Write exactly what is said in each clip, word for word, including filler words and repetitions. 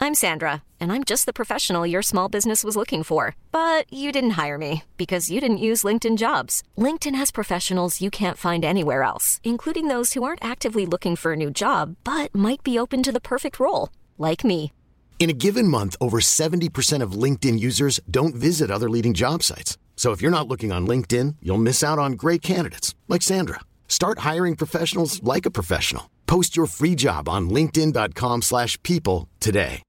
I'm Sandra, and I'm just the professional your small business was looking for. But you didn't hire me because you didn't use LinkedIn Jobs. LinkedIn has professionals you can't find anywhere else, including those who aren't actively looking for a new job, but might be open to the perfect role, like me. In a given month, over seventy percent of LinkedIn users don't visit other leading job sites. So if you're not looking on LinkedIn, you'll miss out on great candidates like Sandra. Start hiring professionals like a professional. Post your free job on linkedin.com slash people today.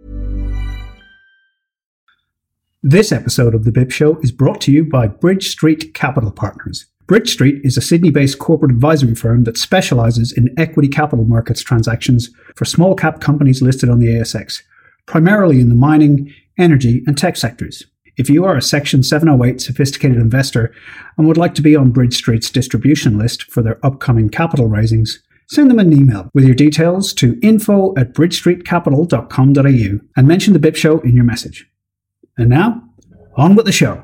This episode of The B I P Show is brought to you by Bridge Street Capital Partners. Bridge Street is a Sydney-based corporate advisory firm that specialises in equity capital markets transactions for small-cap companies listed on the A S X, primarily in the mining, energy and tech sectors. If you are a Section seven oh eight sophisticated investor and would like to be on Bridge Street's distribution list for their upcoming capital raisings, send them an email with your details to info at bridge street capital dot com dot a u and mention the B I P Show in your message. And now, on with the show.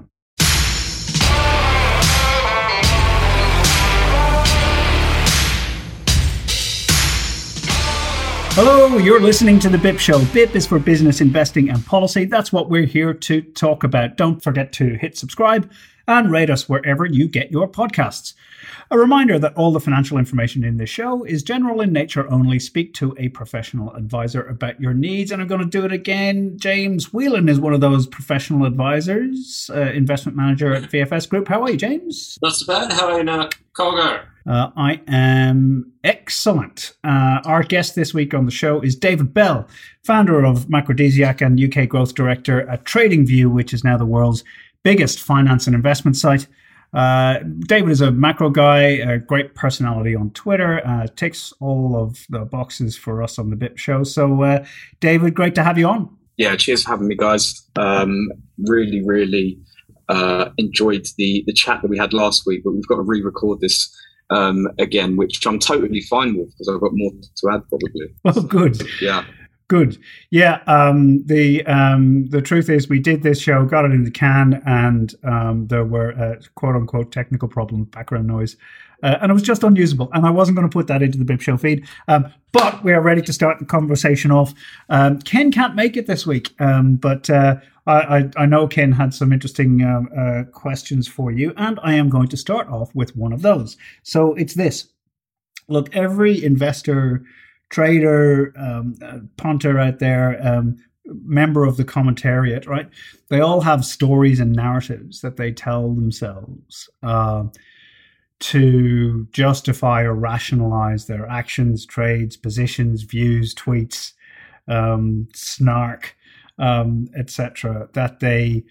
Hello, you're listening to The B I P Show. B I P is for business, investing and policy. That's what we're here to talk about. Don't forget to hit subscribe and rate us wherever you get your podcasts. A reminder that all the financial information in this show is general in nature only. Speak to a professional advisor about your needs. And I'm going to do it again. James Whelan is one of those professional advisors, uh, investment manager at V F S Group. How are you, James? Not so bad. How are you now, Colgar? Uh, I am excellent. Uh, our guest this week on the show is David Bell, founder of Macrodesiac and U K growth director at TradingView, which is now the world's biggest finance and investment site. Uh, David is a macro guy, a great personality on Twitter, uh, ticks all of the boxes for us on the B I P Show. So, uh, David, great to have you on. Yeah, cheers for having me, guys. Um, really, really uh, enjoyed the, the chat that we had last week, but we've got to re-record this um, again, which I'm totally fine with because I've got more to add probably. Oh, good. So, yeah. Good. Yeah. Um, the um, the truth is we did this show, got it in the can, and um, there were uh, quote unquote technical problems, background noise, uh, and it was just unusable. And I wasn't going to put that into the B I P Show feed. Um, but we are ready to start the conversation off. Um, Ken can't make it this week, um, but uh, I, I, I know Ken had some interesting um, uh, questions for you, and I am going to start off with one of those. So it's this. Look, every investor, trader, um, uh, punter out there, um, member of the commentariat, right? They all have stories and narratives that they tell themselves uh, to justify or rationalize their actions, trades, positions, views, tweets, um, snark, um, et cetera. That they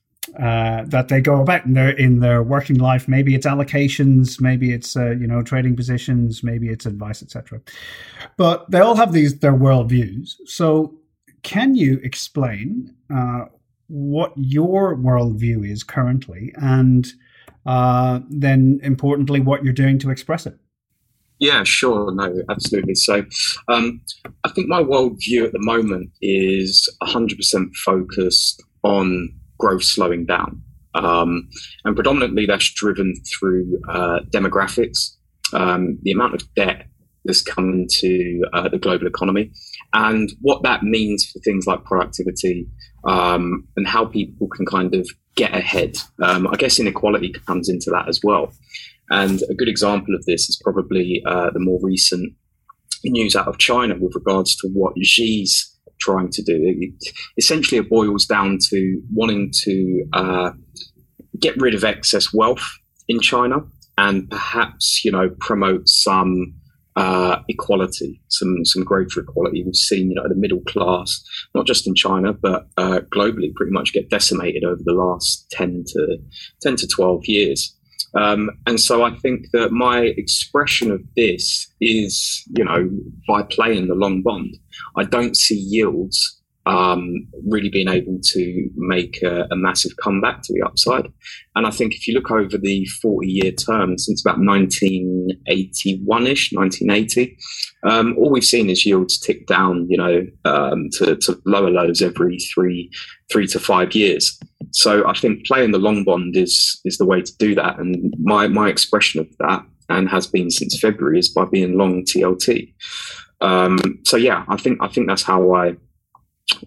uh, that they go about in their in their working life. Maybe it's allocations, maybe it's uh, you know trading positions, maybe it's advice, et cetera. But they all have these their worldviews. So, can you explain uh, what your worldview is currently, and uh, then importantly, what you're doing to express it? Yeah, sure. No, absolutely. So um, I think my worldview at the moment is one hundred percent focused on growth slowing down. Um, and predominantly that's driven through uh, demographics, um, the amount of debt that's come into uh, the global economy, and what that means for things like productivity um, and how people can kind of get ahead. Um, I guess inequality comes into that as well. And a good example of this is probably uh, the more recent news out of China with regards to what Xi's trying to do. It, essentially, it boils down to wanting to uh, get rid of excess wealth in China and perhaps, you know, promote some uh, equality, some some greater equality. We've seen, you know, the middle class, not just in China, but uh, globally, pretty much get decimated over the last ten to twelve years. Um, and so I think that my expression of this is, you know, by playing the long bond. I don't see yields um, really being able to make a, a massive comeback to the upside. And I think if you look over the forty-year term since about nineteen eighty-one-ish, nineteen eighty, um, all we've seen is yields tick down, you know, um, to, to lower lows every three, three to five years. So I think playing the long bond is is the way to do that. And my, my expression of that, and has been since February, is by being long T L T. Um, so yeah, I think I think that's how I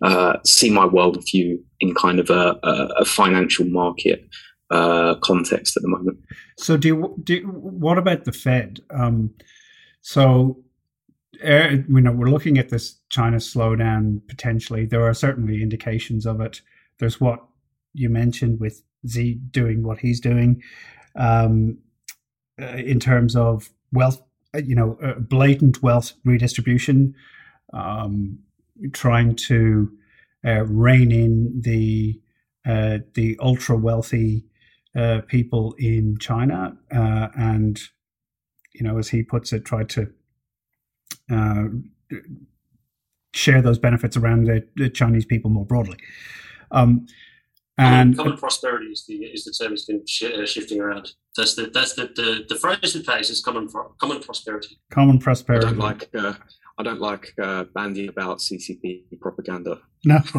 uh, see my worldview in kind of a, a, a financial market uh, context at the moment. So, do you, do you, what about the Fed? Um, so, uh, you know, we're looking at this China slowdown potentially. There are certainly indications of it. There's what you mentioned with Xi doing what he's doing um, uh, in terms of wealth, you know, uh, blatant wealth redistribution, um, trying to uh, rein in the uh, the ultra wealthy uh, people in China, uh, and you know, as he puts it, try to uh, share those benefits around the, the Chinese people more broadly. Um, and common, common prosperity is the is the term he's been sh- uh, shifting around. That's the that's the the, the phrase it pays is common common prosperity. Common prosperity. I don't like uh, I don't like uh, bandying about C C P propaganda. No, no.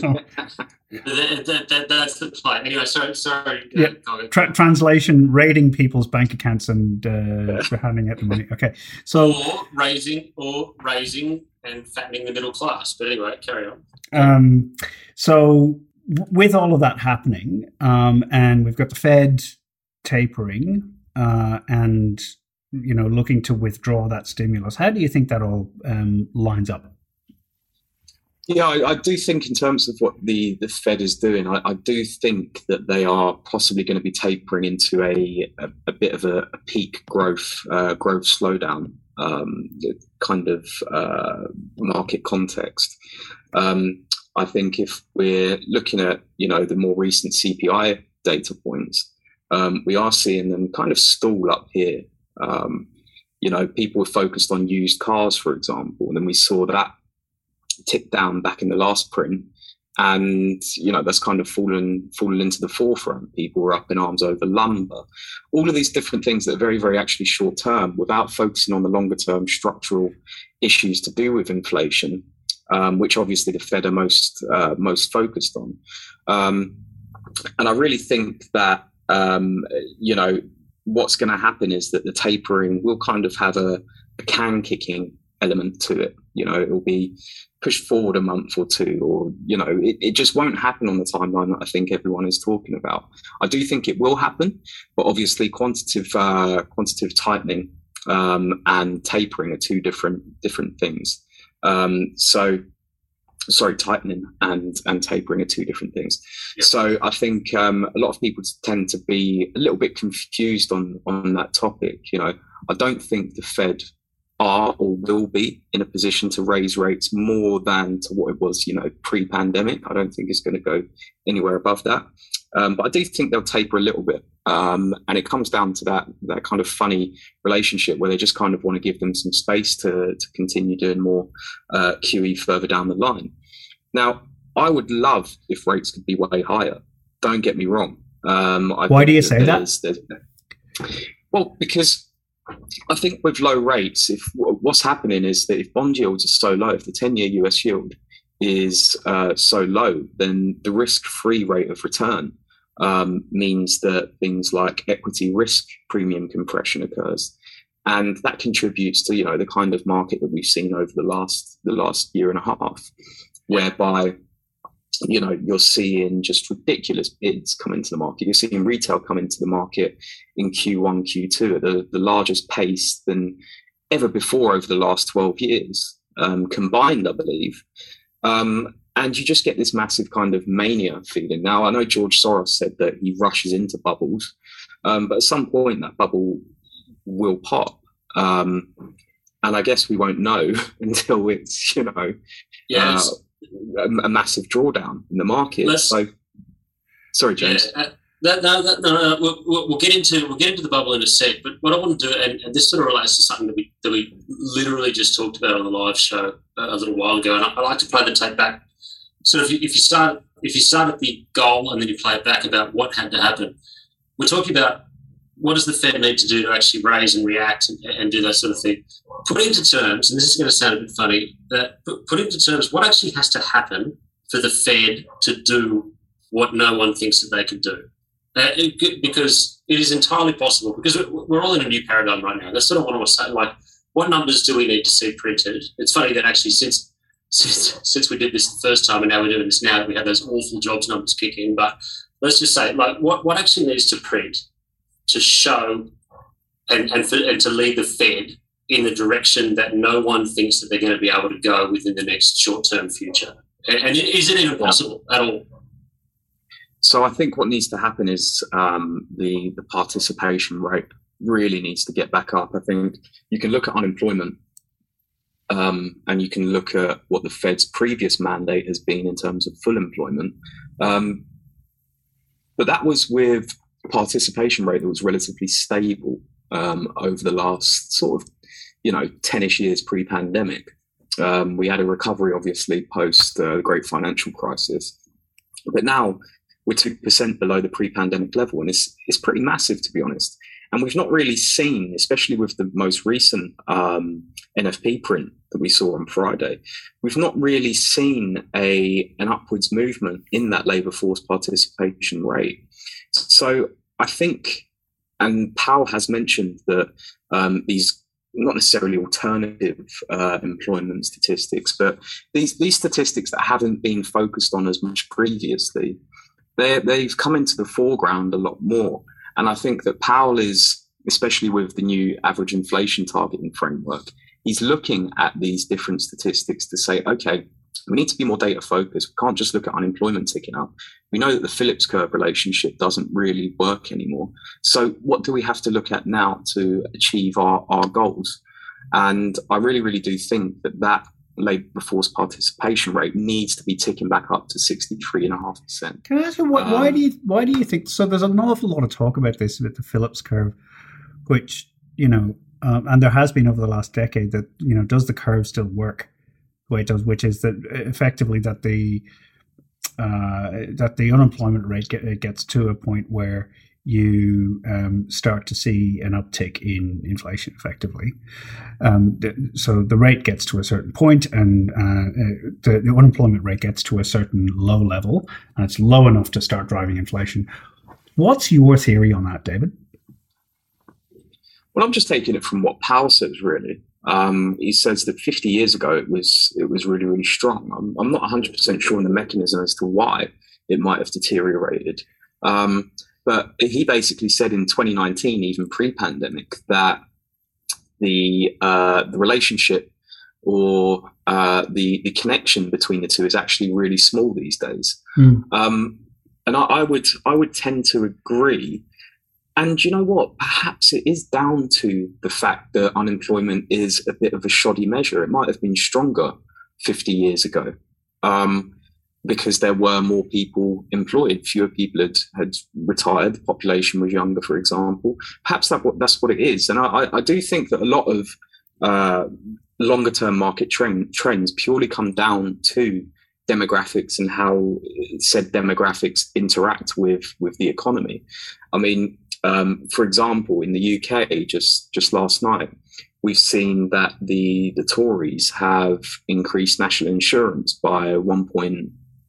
that, that, that, that's the play. Anyway, sorry, sorry. Yeah. Uh, Tra- translation: raiding people's bank accounts and uh, handing out the money. Okay, so or raising or raising and fattening the middle class. But anyway, carry on. Um, so with all of that happening, um, and we've got the Fed tapering uh, and, you know, looking to withdraw that stimulus, how do you think that all um, lines up? Yeah, I, I do think in terms of what the, the Fed is doing, I, I do think that they are possibly going to be tapering into a, a, a bit of a, a peak growth, uh, growth slowdown um, kind of uh, market context. Um, I think if we're looking at, you know, the more recent C P I data points, um, we are seeing them kind of stall up here. Um, you know, people were focused on used cars, for example, and then we saw that tick down back in the last print. And, you know, that's kind of fallen, fallen into the forefront. People were up in arms over lumber. All of these different things that are very, very actually short term without focusing on the longer term structural issues to do with inflation. Um, which obviously the Fed are most uh, most focused on, um, and I really think that um, you know what's going to happen is that the tapering will kind of have a, a can kicking element to it. You know, it will be pushed forward a month or two, or you know, it, it just won't happen on the timeline that I think everyone is talking about. I do think it will happen, but obviously quantitative uh, quantitative tightening um, and tapering are two different different things. Um, so, sorry, tightening and, and tapering are two different things. Yep. So I think um, a lot of people tend to be a little bit confused on, on that topic. You know, I don't think the Fed are or will be in a position to raise rates more than to what it was, you know, pre-pandemic. I don't think it's going to go anywhere above that. Um, but I do think they'll taper a little bit. Um, and it comes down to that that kind of funny relationship where they just kind of want to give them some space to, to continue doing more uh, Q E further down the line. Now, I would love if rates could be way higher. Don't get me wrong. Um, I Why do you say that? There's, well, because I think with low rates, if what's happening is that if bond yields are so low, if the ten-year U S yield is uh, so low, then the risk-free rate of return um, means that things like equity risk premium compression occurs, and that contributes to, you know, the kind of market that we've seen over the last the last year and a half, whereby, you know, you're seeing just ridiculous bids come into the market. You're seeing retail come into the market in Q one, Q two at the, the largest pace than ever before over the last twelve years um, combined, I believe. Um, and you just get this massive kind of mania feeling. Now, I know George Soros said that he rushes into bubbles, um, but at some point that bubble will pop. Um, and I guess we won't know until it's, you know, yes. uh, a, a massive drawdown in the market. Let's, so, sorry, James. Yeah, uh, that, no, that, no, no, we'll, we'll get into we'll get into the bubble in a sec. But what I want to do, and, and this sort of relates to something that we that we literally just talked about on the live show a little while ago, and I, I like to play the tape back. Sort of, if you start if you start at the goal and then you play it back about what had to happen, we're talking about what does the Fed need to do to actually raise and react and, and do that sort of thing. Put into terms, and this is going to sound a bit funny, but put into terms what actually has to happen for the Fed to do what no one thinks that they could do. Uh, it, because it is entirely possible, because we're all in a new paradigm right now. That's sort of what I was saying, like, what numbers do we need to see printed? It's funny that actually since since, since we did this the first time, and now we're doing this now that we have those awful jobs numbers kick in. But let's just say, like, what, what actually needs to print to show and, and, for, and to lead the Fed in the direction that no one thinks that they're going to be able to go within the next short-term future? And, and is it even possible at all? So I think what needs to happen is um, the, the participation rate really needs to get back up. I think you can look at unemployment um, and you can look at what the Fed's previous mandate has been in terms of full employment. Um, but that was with a participation rate that was relatively stable um, over the last sort of, you know, ten-ish years pre-pandemic. Um, we had a recovery, obviously, post uh, the great financial crisis. But now we're two percent below the pre-pandemic level, and it's, it's pretty massive, to be honest. And we've not really seen, especially with the most recent um, N F P print that we saw on Friday, we've not really seen a an upwards movement in that labour force participation rate. So I think, and Powell has mentioned that um, these not necessarily alternative uh, employment statistics, but these these statistics that haven't been focused on as much previously, they they've come into the foreground a lot more. And I think that Powell is, especially with the new average inflation targeting framework, he's looking at these different statistics to say, okay, we need to be more data focused. We can't just look at unemployment ticking up. We know that the Phillips curve relationship doesn't really work anymore. So what do we have to look at now to achieve our, our goals? And I really, really do think that that labour force participation rate needs to be ticking back up to sixty-three point five percent. Can I ask you, why, um, why do you why do you think so? There's an awful lot of talk about this with the Phillips curve, which, you know, um, and there has been over the last decade that, you know, does the curve still work the way it does? Which is that effectively that the uh, that the unemployment rate get, gets to a point where you um, start to see an uptick in inflation effectively. Um, so the rate gets to a certain point and uh, the, the unemployment rate gets to a certain low level, and it's low enough to start driving inflation. What's your theory on that, David? Well, I'm just taking it from what Powell says, really. Um, he says that fifty years ago it was it was really, really strong. I'm, I'm not one hundred percent sure on the mechanism as to why it might have deteriorated. Um, But he basically said in twenty nineteen, even pre-pandemic, that the uh, the relationship or uh, the the connection between the two is actually really small these days. Mm. Um, and I, I would I would tend to agree. And you know what? Perhaps it is down to the fact that unemployment is a bit of a shoddy measure. It might have been stronger fifty years ago. Um, because there were more people employed, fewer people had, had retired, the population was younger, for example. Perhaps that that's what it is. And I, I do think that a lot of uh, longer-term market trend, trends purely come down to demographics and how said demographics interact with, with the economy. I mean, um, for example, in the U K, just, just last night, we've seen that the, the Tories have increased national insurance by one point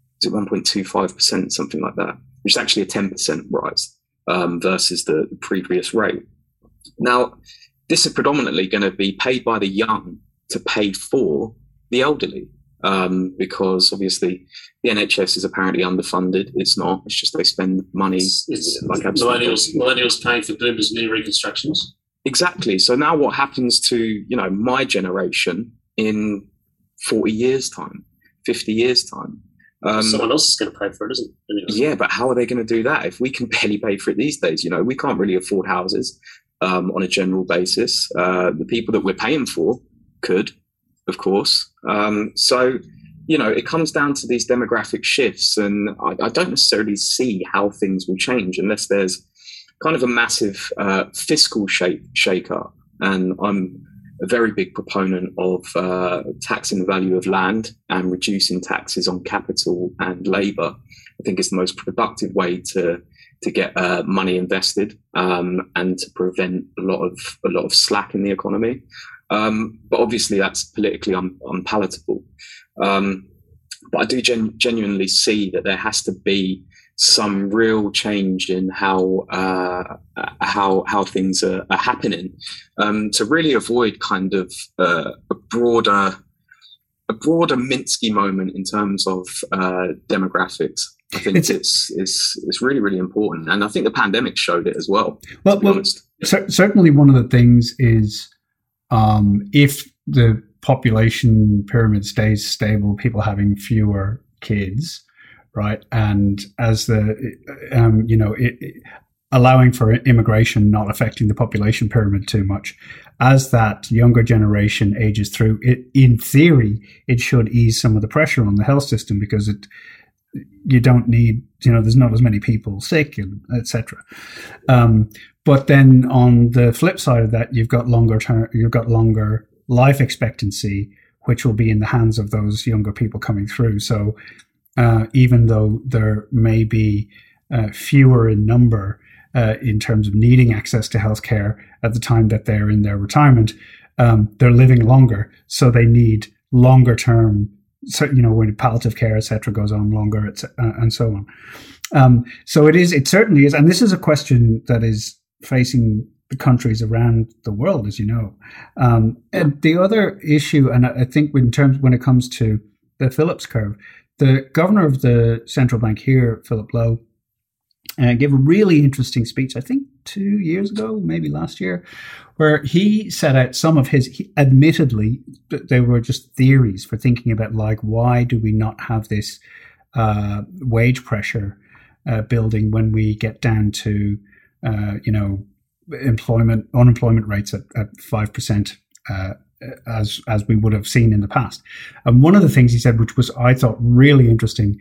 two five percent, something like that, which is actually a ten percent rise um, versus the previous rate. Now, this is predominantly going to be paid by the young to pay for the elderly, um, because obviously the N H S is apparently underfunded. It's not. It's just they spend money. It's, it's like millennials, millennials paying for boomers' knee reconstructions. Exactly. So now what happens to, you know, my generation in forty years' time, fifty years' time? Um, Someone else is going to pay for it, isn't it? Anyway. Yeah, but how are they going to do that if we can barely pay for it these days? You know, we can't really afford houses um, on a general basis. Uh, the people that we're paying for could, of course. Um, so, you know, it comes down to these demographic shifts, and I, I don't necessarily see how things will change unless there's kind of a massive uh, fiscal shake shake up. And I'm a very big proponent of uh, taxing the value of land and reducing taxes on capital and labour. I think it's the most productive way to to get uh, money invested um, and to prevent a lot of a lot of slack in the economy. Um, but obviously, that's politically un- unpalatable. Um, but I do gen- genuinely see that there has to be some real change in how uh, how how things are, are happening um, to really avoid kind of uh, a broader a broader Minsky moment in terms of uh, demographics. I think it's, it's it's it's really really important, and I think the pandemic showed it as well. Well, well cer- certainly one of the things is um, if the population pyramid stays stable, people having fewer kids, right, and as the um, you know it, it, allowing for immigration not affecting the population pyramid too much, as that younger generation ages through, it in theory it should ease some of the pressure on the health system because it. You don't need, you know, there's not as many people sick, and et cetera. Um, but then on the flip side of that, you've got longer term, you've got longer life expectancy, which will be in the hands of those younger people coming through. So uh, even though there may be uh, fewer in number uh, in terms of needing access to healthcare at the time that they're in their retirement, um, they're living longer, so they need longer term. So, you know, when palliative care, et cetera, goes on longer, it's, uh, and so on. Um, so it is, it certainly is. And this is a question that is facing the countries around the world, as you know. Um, and the other issue, and I think in terms, when it comes to the Phillips curve, the governor of the central bank here, Philip Lowe, uh, gave a really interesting speech, I think two years ago, maybe last year, where he set out some of his, he, admittedly, they were just theories for thinking about, like, why do we not have this uh, wage pressure uh, building when we get down to, uh, you know, employment, unemployment rates at, at five percent uh, as, as we would have seen in the past. And one of the things he said, which was, I thought, really interesting,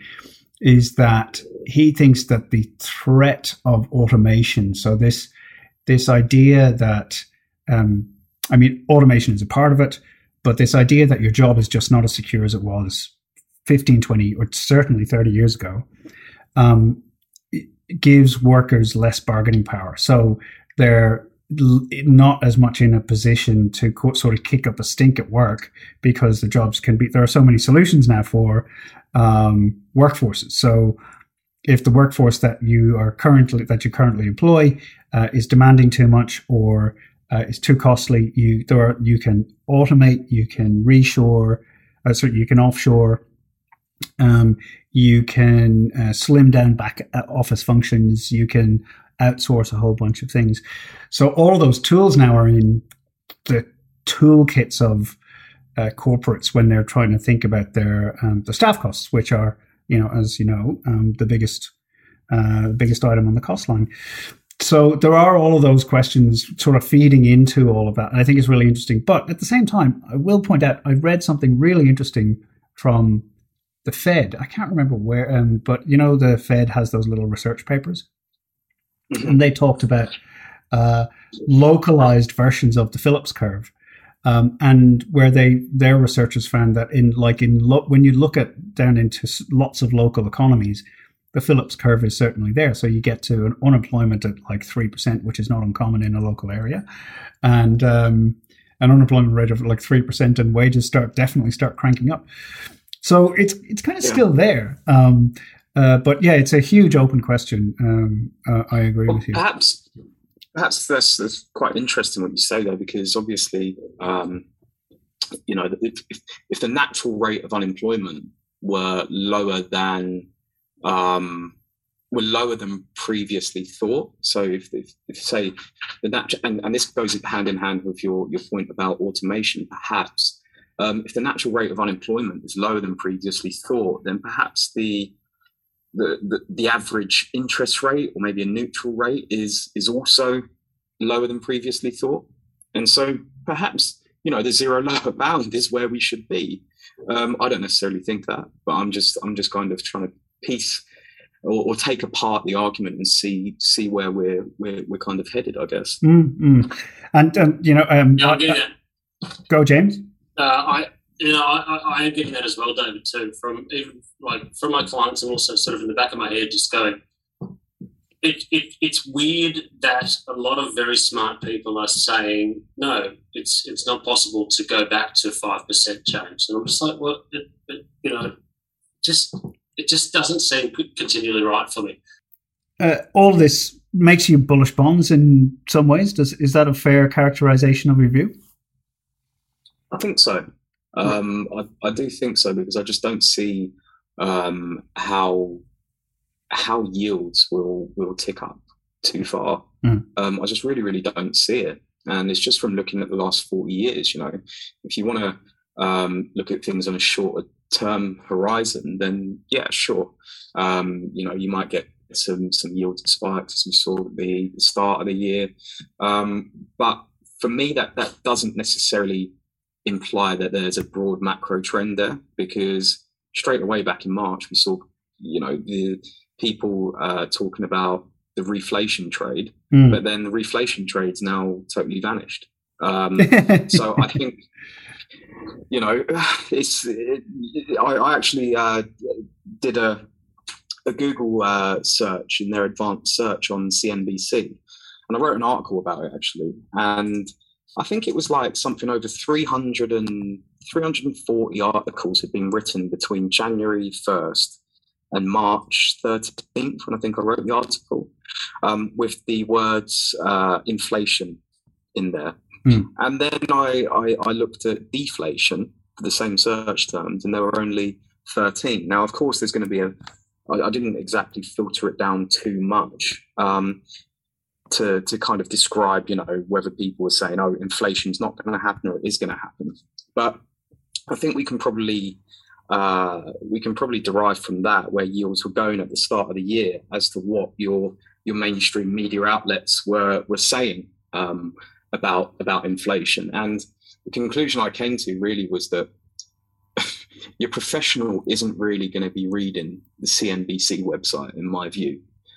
is that he thinks that the threat of automation, so this this idea that, um, I mean, automation is a part of it, but this idea that your job is just not as secure as it was fifteen, twenty, or certainly thirty years ago, um, gives workers less bargaining power. So they're not as much in a position to sort of kick up a stink at work because the jobs can be, there are so many solutions now for um, workforces. So if the workforce that you are currently, that you currently employ uh, is demanding too much or uh, is too costly, you, there are, you can automate, you can reshore, uh, so you can offshore, um, you can uh, slim down back office functions, you can outsource a whole bunch of things. So all of those tools now are in the toolkits of uh, corporates when they're trying to think about their um, the staff costs, which are, you know, as you know, um, the biggest uh, biggest item on the cost line. So there are all of those questions sort of feeding into all of that. And I think it's really interesting. But at the same time, I will point out, I read something really interesting from the Fed. I can't remember where, um, but you know, the Fed has those little research papers. And they talked about uh, localized versions of the Phillips curve, um, and where they their researchers found that in like in lo- when you look at down into lots of local economies, the Phillips curve is certainly there. So you get to an unemployment at like three percent, which is not uncommon in a local area, and um, an unemployment rate of like three percent, and wages start definitely start cranking up. So it's it's kind of yeah. still there. Um, Uh, but yeah, it's a huge open question. Um, uh, I agree well, with you. Perhaps, perhaps that's, that's quite interesting what you say there, because obviously, um, you know, if, if, if the natural rate of unemployment were lower than um, were lower than previously thought, so if, if, if say the natural, and, and this goes hand in hand with your your point about automation, perhaps um, if the natural rate of unemployment is lower than previously thought, then perhaps the The, the the average interest rate, or maybe a neutral rate, is is also lower than previously thought, and so perhaps, you know, the zero lower bound is where we should be. Um, I don't necessarily think that, but I'm just I'm just kind of trying to piece or, or take apart the argument and see see where we're we're, we're kind of headed, I guess. Mm-hmm. And um, you know, um, yeah, uh, uh, go, James. Uh, I. You know, I, I am getting that as well, David, too, from even like from my clients, and also sort of in the back of my head, just going, it, it it's weird that a lot of very smart people are saying, no, it's it's not possible to go back to five percent change. And I'm just like, well, it, it, you know, just it just doesn't seem continually right for me. Uh, all this makes you bullish bonds in some ways. Does is that a fair characterization of your view? I think so. Um, I, I do think so, because I just don't see um, how how yields will will tick up too far. Mm. Um, I just really, really don't see it. And it's just from looking at the last forty years, you know, if you want to um, look at things on a shorter term horizon, then yeah, sure. Um, you know, you might get some some yield spikes as we saw at the start of the year. Um, but for me, that, that doesn't necessarily imply that there's a broad macro trend there, because straight away back in March, we saw, you know, the people uh, talking about the reflation trade, mm. but then the reflation trade's now totally vanished. Um, so I think, you know, it's. It, I, I actually uh, did a a Google uh, search in their advanced search on C N B C, and I wrote an article about it actually, and I think it was like something over three hundred and three hundred forty articles had been written between January first and March thirteenth, when I think I wrote the article, um, with the words uh, inflation in there. Mm. And then I, I, I looked at deflation for the same search terms, and there were only thirteen. Now, of course, there's going to be a, I, I didn't exactly filter it down too much um, to, to kind of describe, you know, whether people were saying, oh, inflation's not going to happen or it is going to happen. But I think we can probably uh, we can probably derive from that where yields were going at the start of the year as to what your your mainstream media outlets were were saying um, about about inflation. And the conclusion I came to really was that your professional isn't really going to be reading the C N B C website, in my view.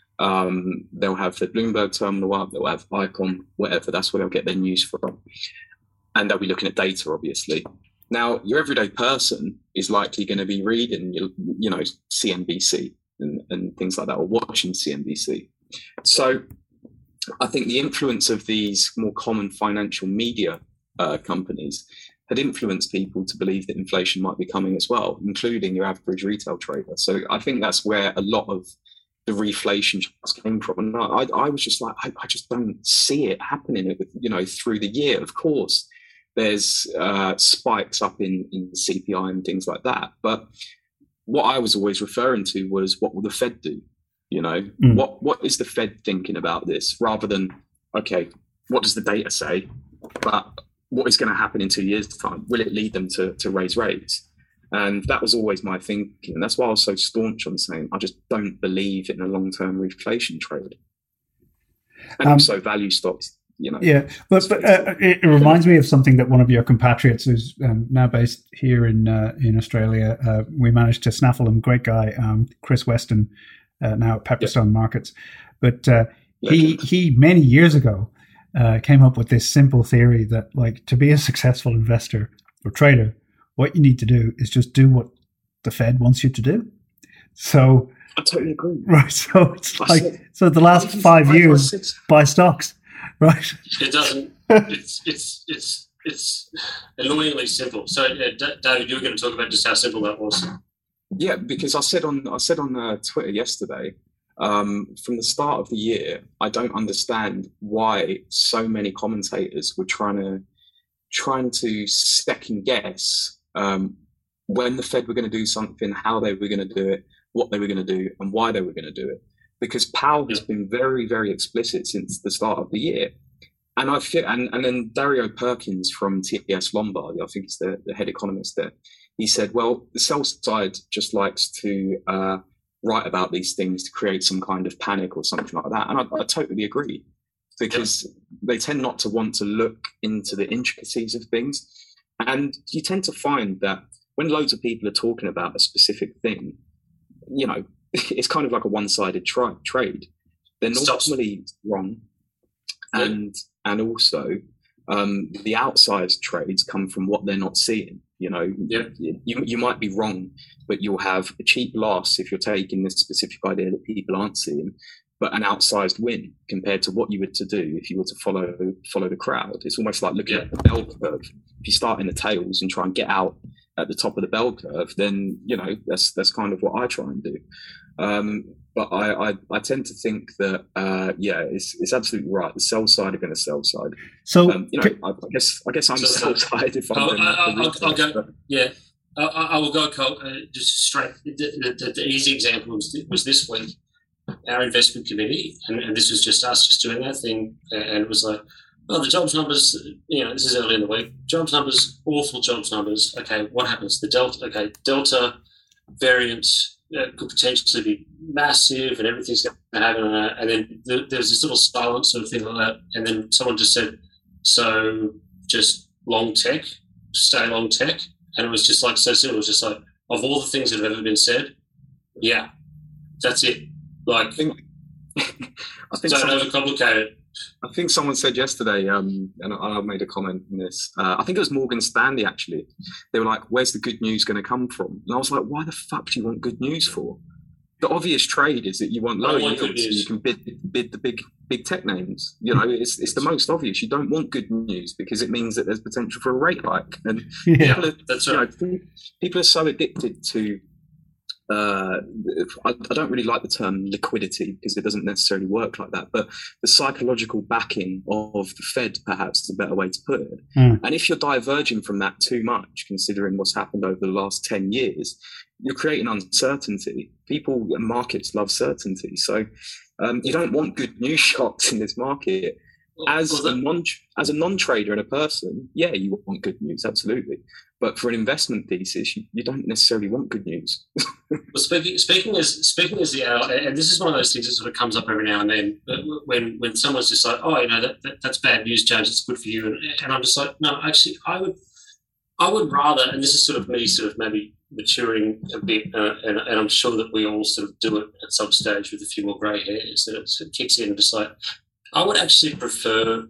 Um, they'll have the Bloomberg terminal up, they'll have Icon, whatever. That's where they'll get their news from. And they'll be looking at data, obviously. Now, your everyday person is likely going to be reading, you know, C N B C and, and things like that, or watching C N B C. So I think the influence of these more common financial media uh, companies had influenced people to believe that inflation might be coming as well, including your average retail trader. So I think that's where a lot of the reflation came from. And I, I was just like, I, I just don't see it happening, you know, through the year. Of course, there's uh, spikes up in, in C P I and things like that. But what I was always referring to was, what will the Fed do? You know, mm. what what is the Fed thinking about this? Rather than, okay, what does the data say? But what is going to happen in two years' time? Will it lead them to, to raise rates? And that was always my thinking. And that's why I was so staunch on saying, I just don't believe in a long-term reflation trade. And um, also value stocks. You know, yeah, but, but uh, it, it reminds me of something that one of your compatriots, who's um, now based here in uh, in Australia, uh, we managed to snaffle him. Great guy, um, Chris Weston, uh, now at Pepperstone yeah. Markets. But uh, he he many years ago uh, came up with this simple theory that, like, to be a successful investor or trader, what you need to do is just do what the Fed wants you to do. So I totally agree. Right. So it's I like said, so the last five years, buy stocks. Right. It doesn't. It's it's it's it's annoyingly simple. So, uh, D- David, you were going to talk about just how simple that was. Yeah, because I said on I said on uh, Twitter yesterday, um, from the start of the year, I don't understand why so many commentators were trying to trying to second guess um, when the Fed were going to do something, how they were going to do it, what they were going to do, and why they were going to do it. Because Powell has been very, very explicit since the start of the year. And I feel, and, and then Dario Perkins from T S Lombard, I think he's the, the head economist there, he said, well, the sell side just likes to uh, write about these things to create some kind of panic or something like that. And I, I totally agree, because they tend not to want to look into the intricacies of things. And you tend to find that when loads of people are talking about a specific thing, you know, it's kind of like a one-sided tri- trade. They're normally wrong, and yeah. and also um, the outsized trades come from what they're not seeing. You know, yeah. you you might be wrong, but you'll have a cheap loss if you're taking this specific idea that people aren't seeing, but an outsized win compared to what you were to do if you were to follow follow the crowd. It's almost like looking yeah. at the bell curve. If you start in the tails and try and get out at the top of the bell curve, then, you know, that's that's kind of what I try and do. Um, but I, I, I tend to think that, uh, yeah, it's, it's absolutely right. The sell side are going to sell side. So, um, you know, I, I guess I guess I'm so, sell side if I'm. I'll, doing I'll, I'll, I'll go. but. Yeah, I, I will go uh, just straight. The, the, the easy example was, was this week. Our investment committee, and, and this was just us just doing our thing, and it was like, oh, the jobs numbers, you know, this is early in the week. Jobs numbers, awful jobs numbers. Okay, what happens? The Delta, okay, Delta variant uh, could potentially be massive and everything's going to happen. Uh, and then th- there's this little silence sort of thing like that. And then someone just said, so just long tech, stay long tech. And it was just like, so simple. It was just like, of all the things that have ever been said, yeah, that's it. Like, I think, I think don't someone, overcomplicate it. I think someone said yesterday, um, and I, I made a comment on this. Uh, I think it was Morgan Stanley, actually. They were like, where's the good news going to come from? And I was like, why the fuck do you want good news for? The obvious trade is that you want low yields so you can bid bid the big big tech names. You know, it's it's the most obvious. You don't want good news because it means that there's potential for a rate hike. And yeah, people, are, that's right. right. You know, people are so addicted to. Uh, I, I don't really like the term liquidity because it doesn't necessarily work like that, but the psychological backing of the Fed perhaps is a better way to put it. Mm. And if you're diverging from that too much, considering what's happened over the last ten years, you're creating uncertainty. People and markets love certainty. So um, you don't want good news shocks in this market. As a non as a non-trader and a person, yeah, you want good news, absolutely. But for an investment thesis, you, you don't necessarily want good news. Well, speaking speaking as speaking as the uh, and this is one of those things that sort of comes up every now and then. When when someone's just like, oh, you know, that, that that's bad news, James. It's good for you, and, and I'm just like, no, actually, I would I would rather, and this is sort of me, sort of maybe maturing a bit, uh, and, and I'm sure that we all sort of do it at some stage with a few more grey hairs. That it, it kicks in, and just like. I would actually prefer,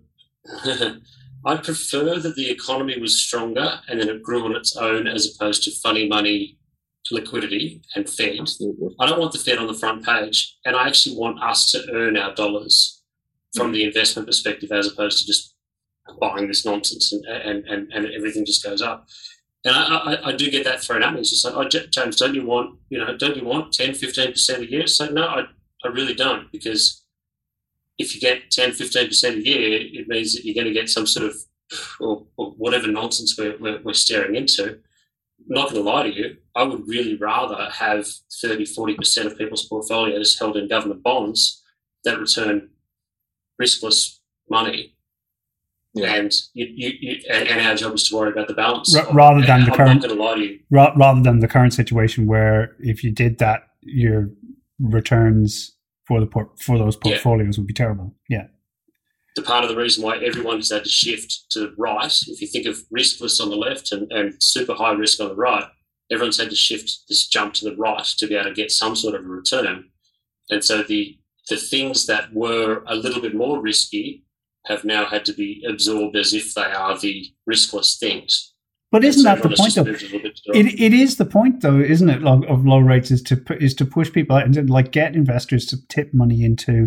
I'd prefer that the economy was stronger and then it grew on its own as opposed to funny money, liquidity and Fed. I don't want the Fed on the front page, and I actually want us to earn our dollars from the investment perspective as opposed to just buying this nonsense and, and, and, and everything just goes up. And I, I, I do get that thrown at me. It's just like, oh, James, don't you want, you know, don't you want ten, fifteen percent a year? So no, I, I really don't, because if you get ten, fifteen percent a year, it means that you're going to get some sort of, or, or whatever nonsense we're, we're, we're staring into. I'm not going to lie to you, I would really rather have thirty, forty percent of people's portfolios held in government bonds that return riskless money. Yeah. And you, you, you, and, and our job is to worry about the balance. R- rather than I'm the current, not going to lie to you. Ra- rather than the current situation where if you did that, your returns for the port, for those portfolios yeah. would be terrible. Yeah. The part of the reason why everyone has had to shift to the right, if you think of riskless on the left and, and super high risk on the right, everyone's had to shift this jump to the right to be able to get some sort of a return. And so the the things that were a little bit more risky have now had to be absorbed as if they are the riskless things. But isn't that the point, though? It it is the point, though, isn't it? Of, of low rates is to is to push people out and to, like get investors to tip money into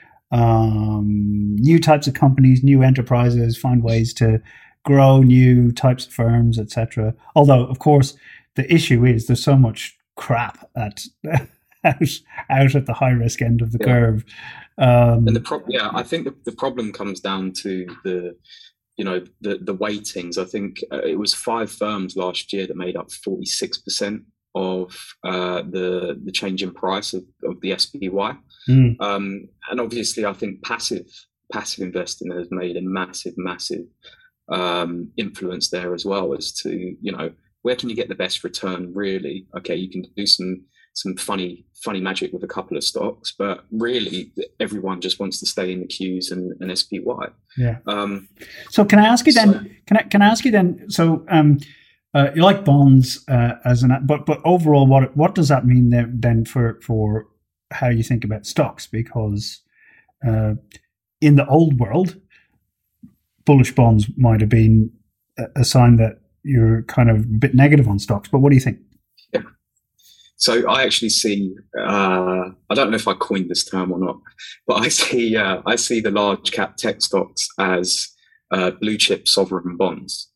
um, new types of companies, new enterprises, find ways to grow new types of firms, et cetera. Although, of course, the issue is there's so much crap at out, out at the high risk end of the yeah. curve. Um, and the pro- yeah, I think the, the problem comes down to the. You know, the, the weightings. I think uh, it was five firms last year that made up forty-six percent of uh, the the change in price of, of the S P Y. Mm. Um, and obviously, I think passive passive investing has made a massive, massive um, influence there as well as to, you know, where can you get the best return, really? Okay, you can do some some funny funny magic with a couple of stocks, but really everyone just wants to stay in the Qs and, and S P Y. Yeah. Um, so can I ask you then? So, can I can I ask you then? So um, uh, you like bonds uh, as an, but but overall, what what does that mean then, then for for how you think about stocks? Because uh, in the old world, bullish bonds might have been a, a sign that you're kind of a bit negative on stocks. But what do you think? Yeah. So I actually see, uh, I don't know if I coined this term or not, but I see uh, I see the large cap tech stocks as uh, blue chip sovereign bonds.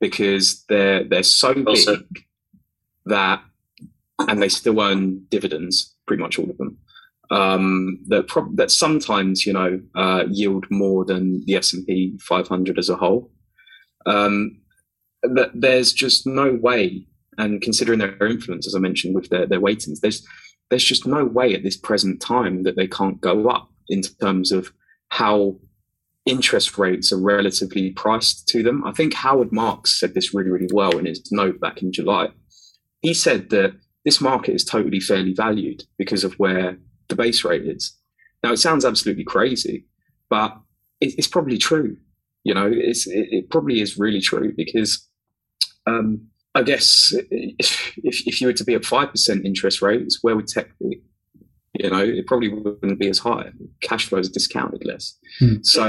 because they're they're so Also. big that, and they still earn dividends, pretty much all of them. Um, that pro- that sometimes you know uh, yield more than the S and P five hundred as a whole. Um, that there's just no way, and considering their influence, as I mentioned, with their their weightings, there's there's just no way at this present time that they can't go up in terms of how interest rates are relatively priced to them. I think Howard Marks said this really, really well in his note back in July. He said that this market is totally fairly valued because of where the base rate is. Now, it sounds absolutely crazy, but it, it's probably true. You know, it's, it, it probably is really true because um, I guess if, if you were to be at five percent interest rates, where would tech be? You know, it probably wouldn't be as high. Cash flow is discounted less. Hmm. So,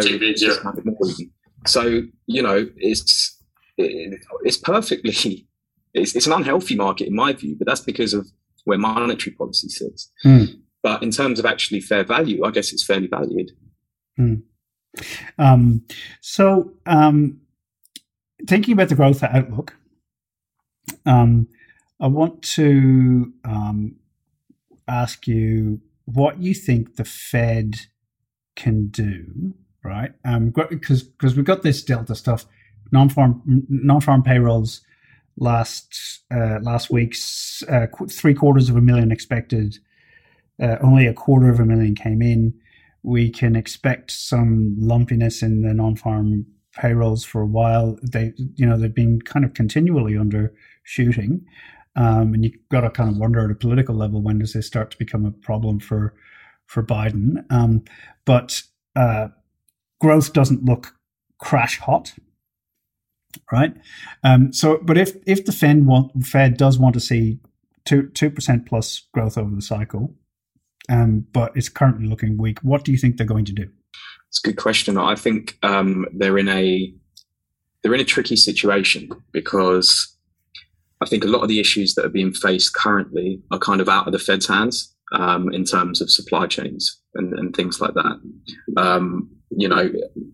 so, you know, it's it, it's perfectly, it's, it's an unhealthy market in my view, but that's because of where monetary policy sits. Hmm. But in terms of actually fair value, I guess it's fairly valued. Hmm. Um, so, um, thinking about the growth outlook, um, I want to um, ask you what you think the Fed can do, right? Um, because because we've got this Delta stuff, non-farm non-farm payrolls last uh, last week's uh, three quarters of a million expected, uh, only a quarter of a million came in. We can expect some lumpiness in the non-farm payrolls for a while. They, you know, they've been kind of continually undershooting. Um, and you've got to kind of wonder at a political level, when does this start to become a problem for for Biden? Um, but uh, growth doesn't look crash hot, right? Um, so, but if if the Fed want, Fed does want to see two two percent plus growth over the cycle, um, but it's currently looking weak, what do you think they're going to do? It's a good question. I think um, they're in a they're in a tricky situation because I think a lot of the issues that are being faced currently are kind of out of the Fed's hands um, in terms of supply chains and, and things like that. Um, you know,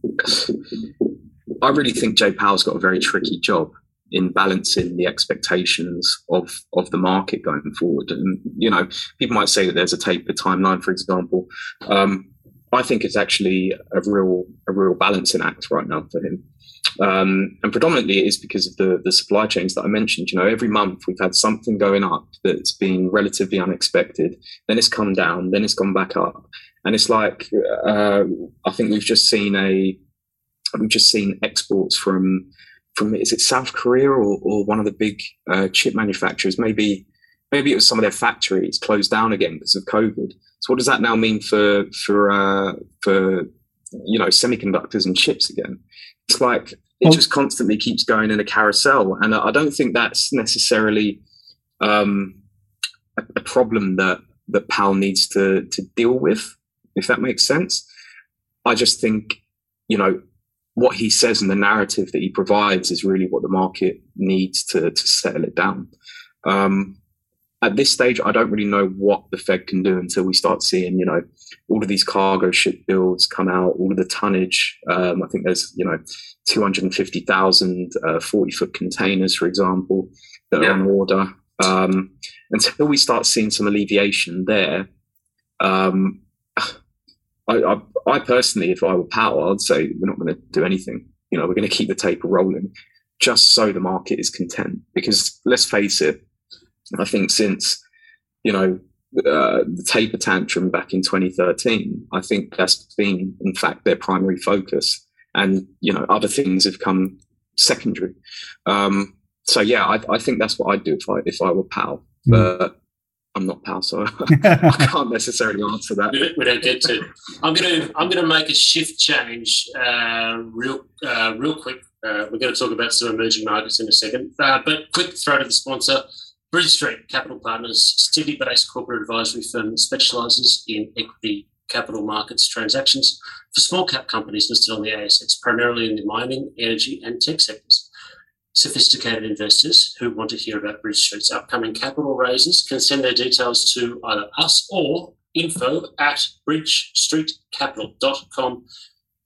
I really think Jay Powell's got a very tricky job in balancing the expectations of of the market going forward. And, you know, people might say that there's a taper timeline, for example. Um, I think it's actually a real a real balancing act right now for him. Um, and predominantly it is because of the, the supply chains that I mentioned. You know, every month we've had something going up that's been relatively unexpected. Then it's come down, then it's gone back up. And it's like, uh, I think we've just seen a, we've just seen exports from, from, is it South Korea or, or one of the big uh, chip manufacturers? Maybe, maybe it was some of their factories closed down again because of COVID. So what does that now mean for, for, uh, for, you know, semiconductors and chips again? It's like it well, just constantly keeps going in a carousel. And I don't think that's necessarily um, a, a problem that, that Powell needs to, to deal with, if that makes sense. I just think, you know, what he says and the narrative that he provides is really what the market needs to, to settle it down. Um, at this stage, I don't really know what the Fed can do until we start seeing, you know, all of these cargo ship builds come out, all of the tonnage. Um, I think there's, you know, two hundred fifty thousand uh, forty-foot containers, for example, that yeah. are on order. Um, until we start seeing some alleviation there, um, I, I, I personally, if I were Powell, I'd say we're not going to do anything. You know, we're going to keep the taper rolling just so the market is content. Because let's face it, I think since, you know, uh, the taper tantrum back in twenty thirteen, I think that's been, in fact, their primary focus. And, you know, other things have come secondary. Um, so, yeah, I, I think that's what I'd do if I, if I were Powell. Mm. But I'm not Powell, so I can't necessarily answer that. We, we don't get to. I'm going to I'm going to make a shift change uh, real uh, real quick. Uh, we're going to talk about some emerging markets in a second. Uh, but quick throw to the sponsor. Bridge Street Capital Partners, Sydney-based corporate advisory firm that specialises in equity capital markets transactions for small-cap companies listed on the A S X, primarily in the mining, energy and tech sectors. Sophisticated investors who want to hear about Bridge Street's upcoming capital raises can send their details to either us or info at bridge street capital dot com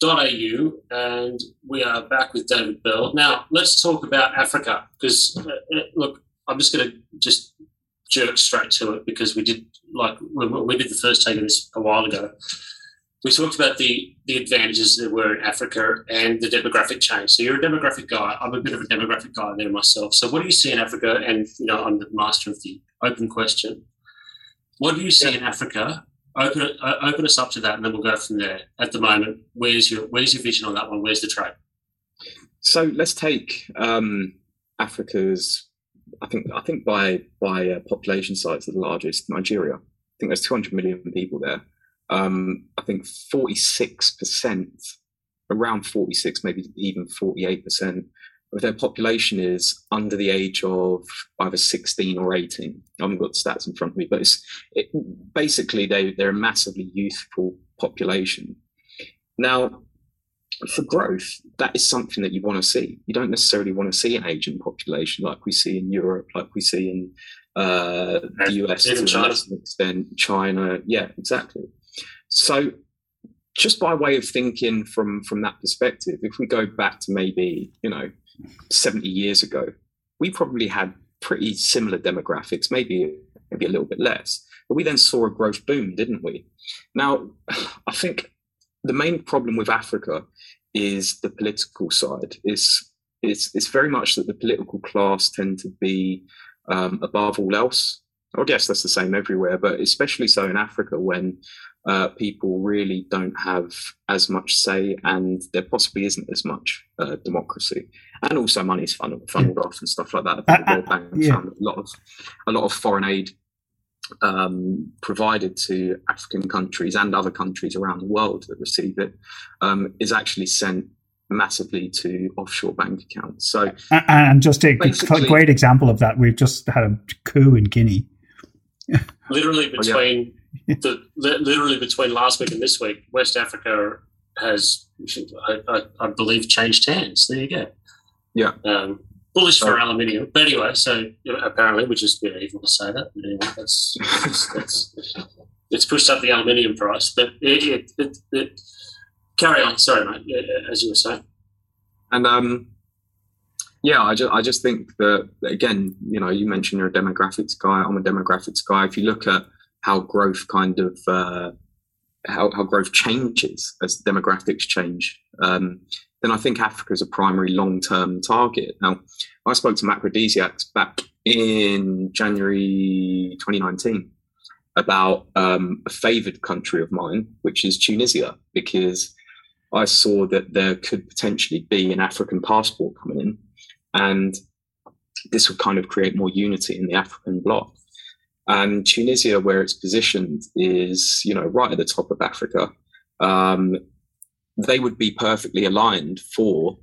.au, and we are back with David Bell. Now, let's talk about Africa, because, uh, look, I'm just going to just jerk straight to it, because we did, like, when we did the first take of this a while ago, we talked about the, the advantages that were in Africa and the demographic change. So you're a demographic guy. I'm a bit of a demographic guy there myself. So what do you see in Africa? And, you know, I'm the master of the open question. What do you see yeah. in Africa? Open it, uh, open us up to that, and then we'll go from there. At the moment, where's your where's your vision on that one? Where's the trade? So let's take um, Africa's. I think I think by by uh, population size, the largest, Nigeria. I think there's two hundred million people there. Um, I think forty-six percent, around forty-six, maybe even forty-eight percent of their population is under the age of either sixteen or eighteen. I haven't got the stats in front of me, but it's it, basically they, they're a massively youthful population. Now, for growth, that is something that you want to see. You don't necessarily want to see an aging population like we see in Europe, like we see in uh, the U S, even to China. a lesser extent, China. Yeah, exactly. So just by way of thinking from, from that perspective, if we go back to maybe, you know, seventy years ago, we probably had pretty similar demographics, maybe maybe a little bit less. But we then saw a growth boom, didn't we? Now, I think the main problem with Africa is the political side. It's, it's, it's very much that the political class tend to be um, above all else. I guess that's the same everywhere, but especially so in Africa, when uh, people really don't have as much say, and there possibly isn't as much uh, democracy, and also money's funneled, funneled off and stuff like that. I think the World Bank yeah. found a lot of a lot of foreign aid um, provided to African countries and other countries around the world that receive it um, is actually sent massively to offshore bank accounts. So, and just a, a great example of that, we've just had a coup in Guinea. Literally between oh, yeah. the literally between last week and this week, West Africa has, I, I, I believe, changed hands. There you go. Yeah. Um, bullish for oh. aluminium, but anyway. So you know, apparently, which is a bit evil to say that, but anyway, that's, that's, that's it's pushed up the aluminium price. But it, it, it, it carry on. Sorry, mate. As you were saying. And um. Yeah, I just, I just think that, again, you know, you mentioned you're a demographics guy. I'm a demographics guy. If you look at how growth kind of, uh, how, how growth changes as demographics change, um, then I think Africa is a primary long-term target. Now, I spoke to Matt Brodesiak back in January twenty nineteen about um, a favoured country of mine, which is Tunisia, because I saw that there could potentially be an African passport coming in. And this would kind of create more unity in the African bloc. And Tunisia, where it's positioned, is, you know, right at the top of Africa. Um, they would be perfectly aligned for,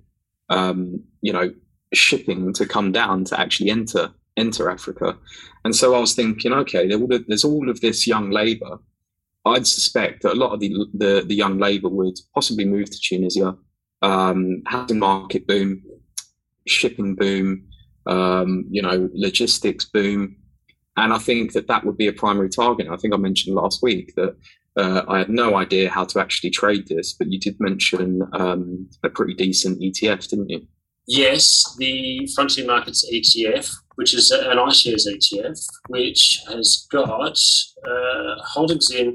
um, you know, shipping to come down to actually enter enter Africa. And so I was thinking, okay, there's all of this young labour. I'd suspect that a lot of the the, the young labour would possibly move to Tunisia, um, housing market boom, shipping boom, um, you know, logistics boom. And I think that that would be a primary target. I think I mentioned last week that uh, I had no idea how to actually trade this, but you did mention um, a pretty decent E T F, didn't you? Yes, the Frontier Markets E T F, which is an iShares E T F, which has got uh, holdings in.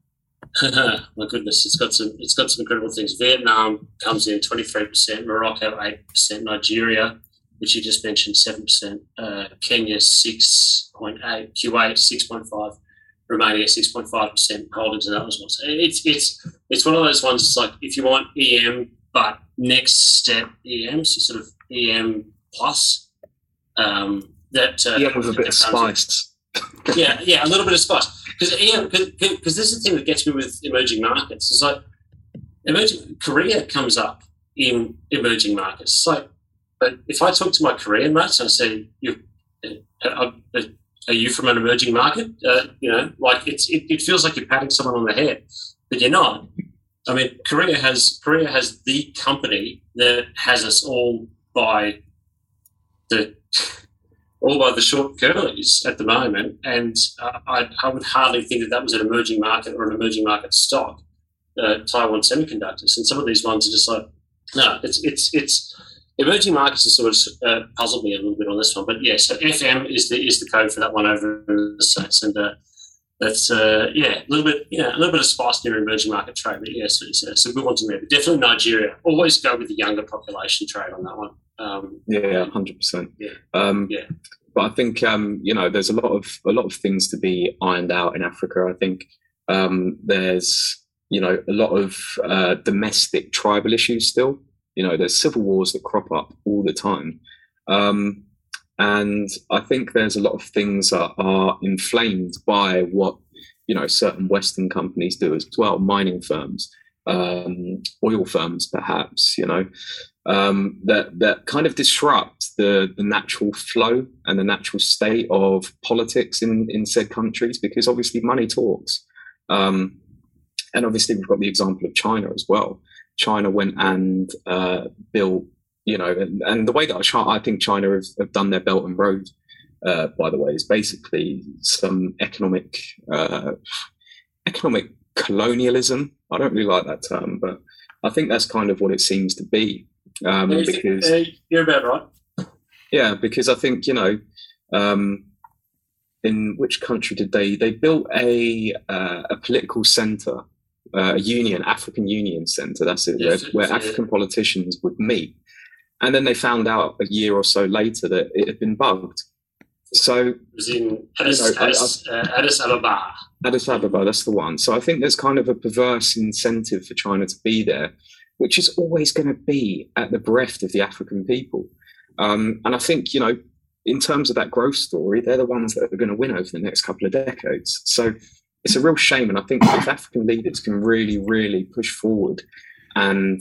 My goodness, it's got some. It's got some incredible things. Vietnam comes in twenty-three percent, Morocco eight percent, Nigeria, which you just mentioned, seven percent, uh, Kenya six point eight, Kuwait six point five, Romania six point five percent holdings in those ones. It's it's it's one of those ones. It's like if you want E M, but next step E M, so sort of E M plus. Um, that uh, E M with a bit of spice. yeah, yeah, a little bit of spice. Because E M, because this is the thing that gets me with emerging markets. It's like emerging Korea comes up in emerging markets. It's like, but if I talk to my Korean mates, I say, "You, uh, uh, are you from an emerging market?" Uh, you know, like it's it, it feels like you're patting someone on the head, but you're not. I mean, Korea has Korea has the company that has us all by the all by the short curlies at the moment, and uh, I, I would hardly think that that was an emerging market or an emerging market stock. uh, Taiwan Semiconductors, and some of these ones are just like, no, it's it's it's emerging markets have sort of uh, puzzled me a little bit on this one. But yeah, so F M is the is the code for that one over in the States, and uh, that's uh, yeah, a little bit yeah, a little bit of spice near emerging market trade. But yeah, so it's, uh, it's a good one to me. But definitely Nigeria. Always go with the younger population trade on that one. Um, yeah, one hundred percent. Yeah, um, yeah. But I think um, you know, there's a lot of a lot of things to be ironed out in Africa. I think um, there's you know a lot of uh, domestic tribal issues still. You know, there's civil wars that crop up all the time. Um, and I think there's a lot of things that are inflamed by what, you know, certain Western companies do as well, mining firms, um, oil firms, perhaps, you know, um, that, that kind of disrupt the, the natural flow and the natural state of politics in, in said countries, because obviously money talks. Um, and obviously we've got the example of China as well. China went and uh, built, you know, and, and the way that I, I think China have, have done their Belt and Road, uh, by the way, is basically some economic uh, economic colonialism. I don't really like that term, but I think that's kind of what it seems to be. Um, yeah, because uh, you're about right. Yeah, because I think, you know, um, in which country did they they built a uh, a political centre. Uh, a union, African Union Centre, that's it, yes, where, where African yeah. politicians would meet. And then they found out a year or so later that it had been bugged. So, it was in Addis, you know, Addis, uh, Addis Ababa. Addis Ababa, that's the one. So I think there's kind of a perverse incentive for China to be there, which is always going to be at the bereft of the African people. Um, and I think, you know, in terms of that growth story, they're the ones that are going to win over the next couple of decades. So it's a real shame. And I think if African leaders can really, really push forward and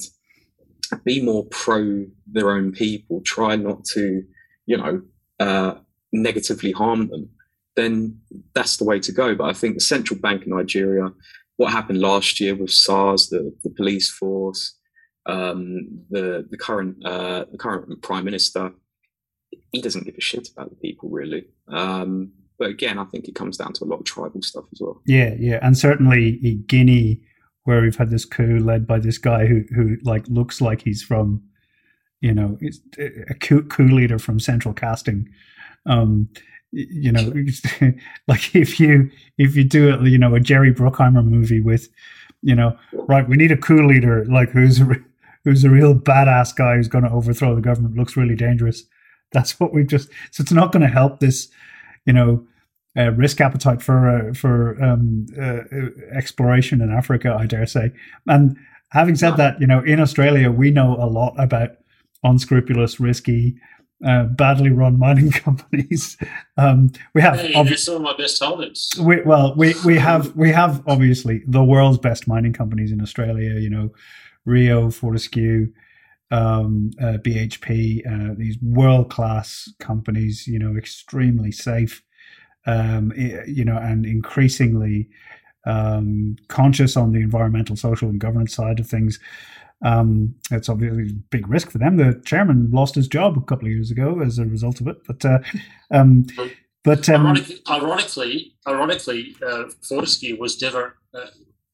be more pro their own people, try not to, you know, uh, negatively harm them, then that's the way to go. But I think the central bank in Nigeria, what happened last year with SARS, the, the police force, um, the the current uh, the current prime minister, he doesn't give a shit about the people really. Um, But again, I think it comes down to a lot of tribal stuff as well. Yeah, yeah, and certainly in Guinea, where we've had this coup led by this guy who who like looks like he's from, you know, a coup, coup leader from Central Casting. Um, you know, like if you if you do it, you know, a Jerry Bruckheimer movie with, you know, right, we need a coup leader like who's a, who's a real badass guy who's going to overthrow the government. Looks really dangerous. That's what we've just. So it's not going to help this. You know, uh, risk appetite for uh, for um, uh, exploration in Africa, I dare say. And having said that, you know, in Australia, we know a lot about unscrupulous, risky, uh, badly run mining companies. Um, we have hey, ob- they're some of my best holdings. We, well, we we have we have obviously the world's best mining companies in Australia. You know, Rio, Fortescue. Um, uh, B H P, uh, these world-class companies, you know, extremely safe, um, you know, and increasingly um, conscious on the environmental, social, and governance side of things. Um, it's obviously a big risk for them. The chairman lost his job a couple of years ago as a result of it. But, uh, um, but um, ironically, ironically, ironically uh, Fortescue was never. Uh,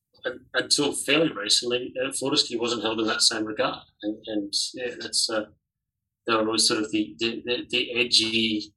Until fairly recently, uh, Fortescue wasn't held in that same regard, and, and yeah, that's uh, they were always sort of the the, the, the edgy,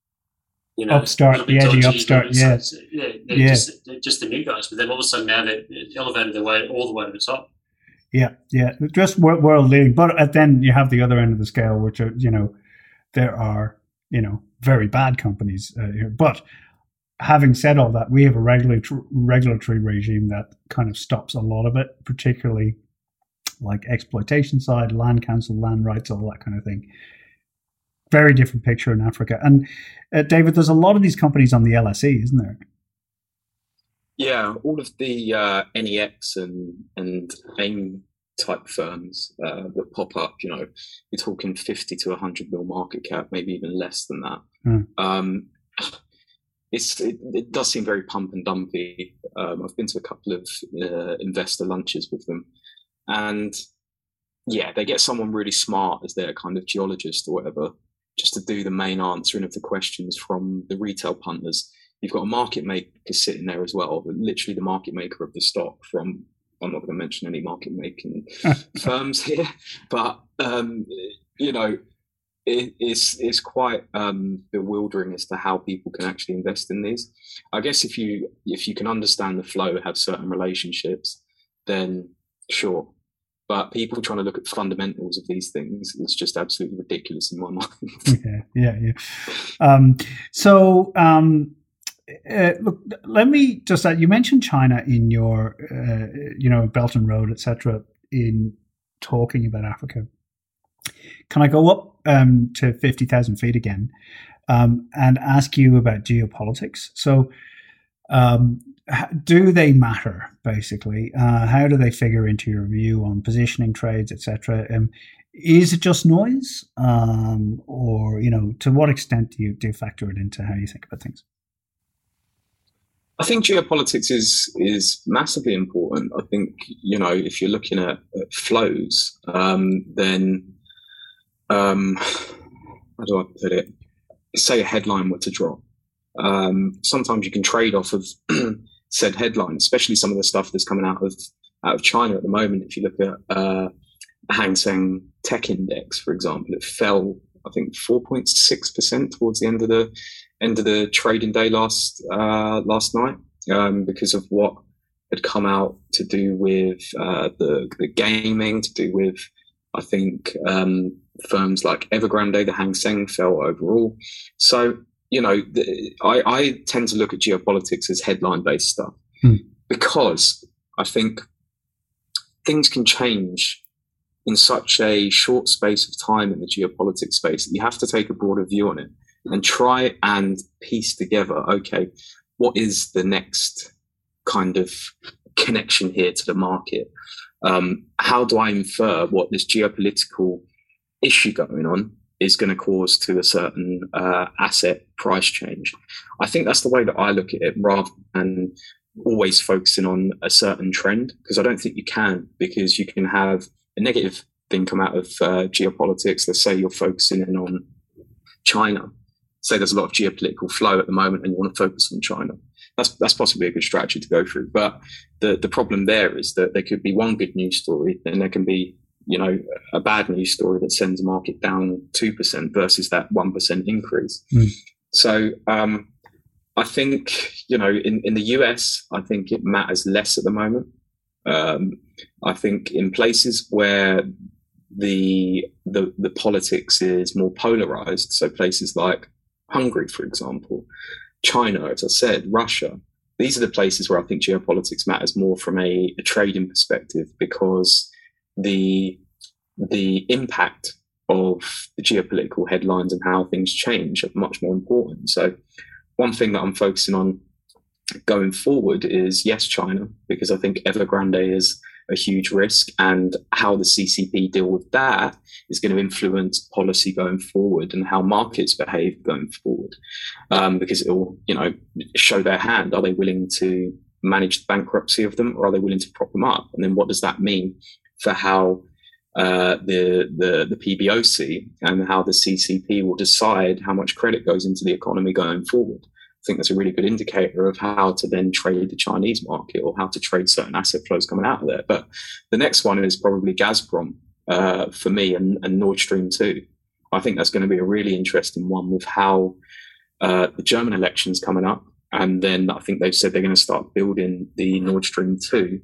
you know, upstart, the edgy dodgy, upstart, yeah, so, yeah, they're yeah. Just, they're just the new guys. But then all of a sudden now they're elevated their way all the way to the top. Yeah, yeah, just world leading. But then you have the other end of the scale, which are, you know, there are, you know, very bad companies uh, here, but. Having said all that, we have a regulatory regulatory regime that kind of stops a lot of it, particularly like exploitation side, land council, land rights, all that kind of thing. Very different picture in Africa. And uh, David, there's a lot of these companies on the L S E, isn't there? Yeah, all of the uh, N E X and and AIM type firms uh, that pop up. You know, you're talking fifty to one hundred mil market cap, maybe even less than that. Mm. Um, It's, it, it does seem very pump and dumpy. Um, I've been to a couple of uh, investor lunches with them, and yeah, they get someone really smart as their kind of geologist or whatever, just to do the main answering of the questions from the retail punters. You've got a market maker sitting there as well, literally the market maker of the stock from I'm not going to mention any market making firms here, but um, you know, it, it's it's quite um, bewildering as to how people can actually invest in these. I guess if you if you can understand the flow, have certain relationships, then sure. But people trying to look at fundamentals of these things is just absolutely ridiculous in my mind. yeah, yeah, yeah. Um, so, um, uh, look, let me just add, you mentioned China in your, uh, you know, Belt and Road, et cetera, in talking about Africa. Can I go up um, to fifty thousand feet again um, and ask you about geopolitics? So, um, do they matter, basically? Uh, how do they figure into your view on positioning trades, et cetera? Um, is it just noise? Um, or, you know, to what extent do you, do you factor it into how you think about things? I think geopolitics is is massively important. I think, you know, if you're looking at, at flows, um, then, um, how do I put it? Say a headline were to drop. Um, sometimes you can trade off of said headline, especially some of the stuff that's coming out of out of China at the moment. If you look at uh, Hang Seng Tech Index, for example, it fell, I think, four point six percent towards the end of the end of the trading day last uh, last night um, because of what had come out to do with uh, the, the gaming, to do with, I think, um, firms like Evergrande. The Hang Seng fell overall. So, you know, the, I, I tend to look at geopolitics as headline-based stuff hmm. because I think things can change in such a short space of time in the geopolitics space that you have to take a broader view on it and try and piece together, okay, what is the next kind of connection here to the market? Um, how do I infer what this geopolitical issue going on is going to cause to a certain uh, asset price change? I think that's the way that I look at it, rather than always focusing on a certain trend, because I don't think you can, because you can have a negative thing come out of uh, geopolitics. Let's say you're focusing in on China. Say there's a lot of geopolitical flow at the moment and you want to focus on China. That's that's possibly a good strategy to go through. But the, the problem there is that there could be one good news story, and there can be, you know, a bad news story that sends the market down two percent versus that one percent increase. Mm. So um, I think, you know, in, in the U S, I think it matters less at the moment. Um, I think in places where the, the the politics is more polarized, so places like Hungary, for example, China, as I said, Russia, these are the places where I think geopolitics matters more from a, a trading perspective, because the the impact of the geopolitical headlines and how things change are much more important. So one thing that I'm focusing on going forward is, yes, China, because I think Evergrande is a huge risk, and how the C C P deal with that is going to influence policy going forward and how markets behave going forward, um, because it will, you know, show their hand. Are they willing to manage the bankruptcy of them, or are they willing to prop them up? And then what does that mean for how uh, the, the the P B O C and how the C C P will decide how much credit goes into the economy going forward? I think that's a really good indicator of how to then trade the Chinese market, or how to trade certain asset flows coming out of there. But the next one is probably Gazprom uh, for me, and, and Nord Stream two. I think that's going to be a really interesting one with how uh, the German election's coming up. And then I think they've said they're going to start building the Nord Stream two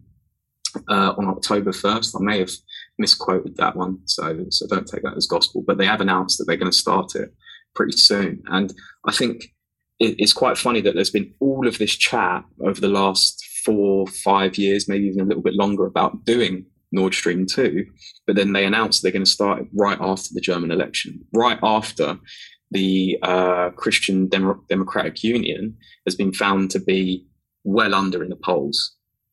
uh, on October first. I may have misquoted that one, so, so don't take that as gospel. But they have announced that they're going to start it pretty soon. And I think it's quite funny that there's been all of this chat over the last four, five years, maybe even a little bit longer, about doing Nord Stream two, but then they announced they're going to start it right after the German election, right after the uh, Christian Demo- Democratic Union has been found to be well under in the polls.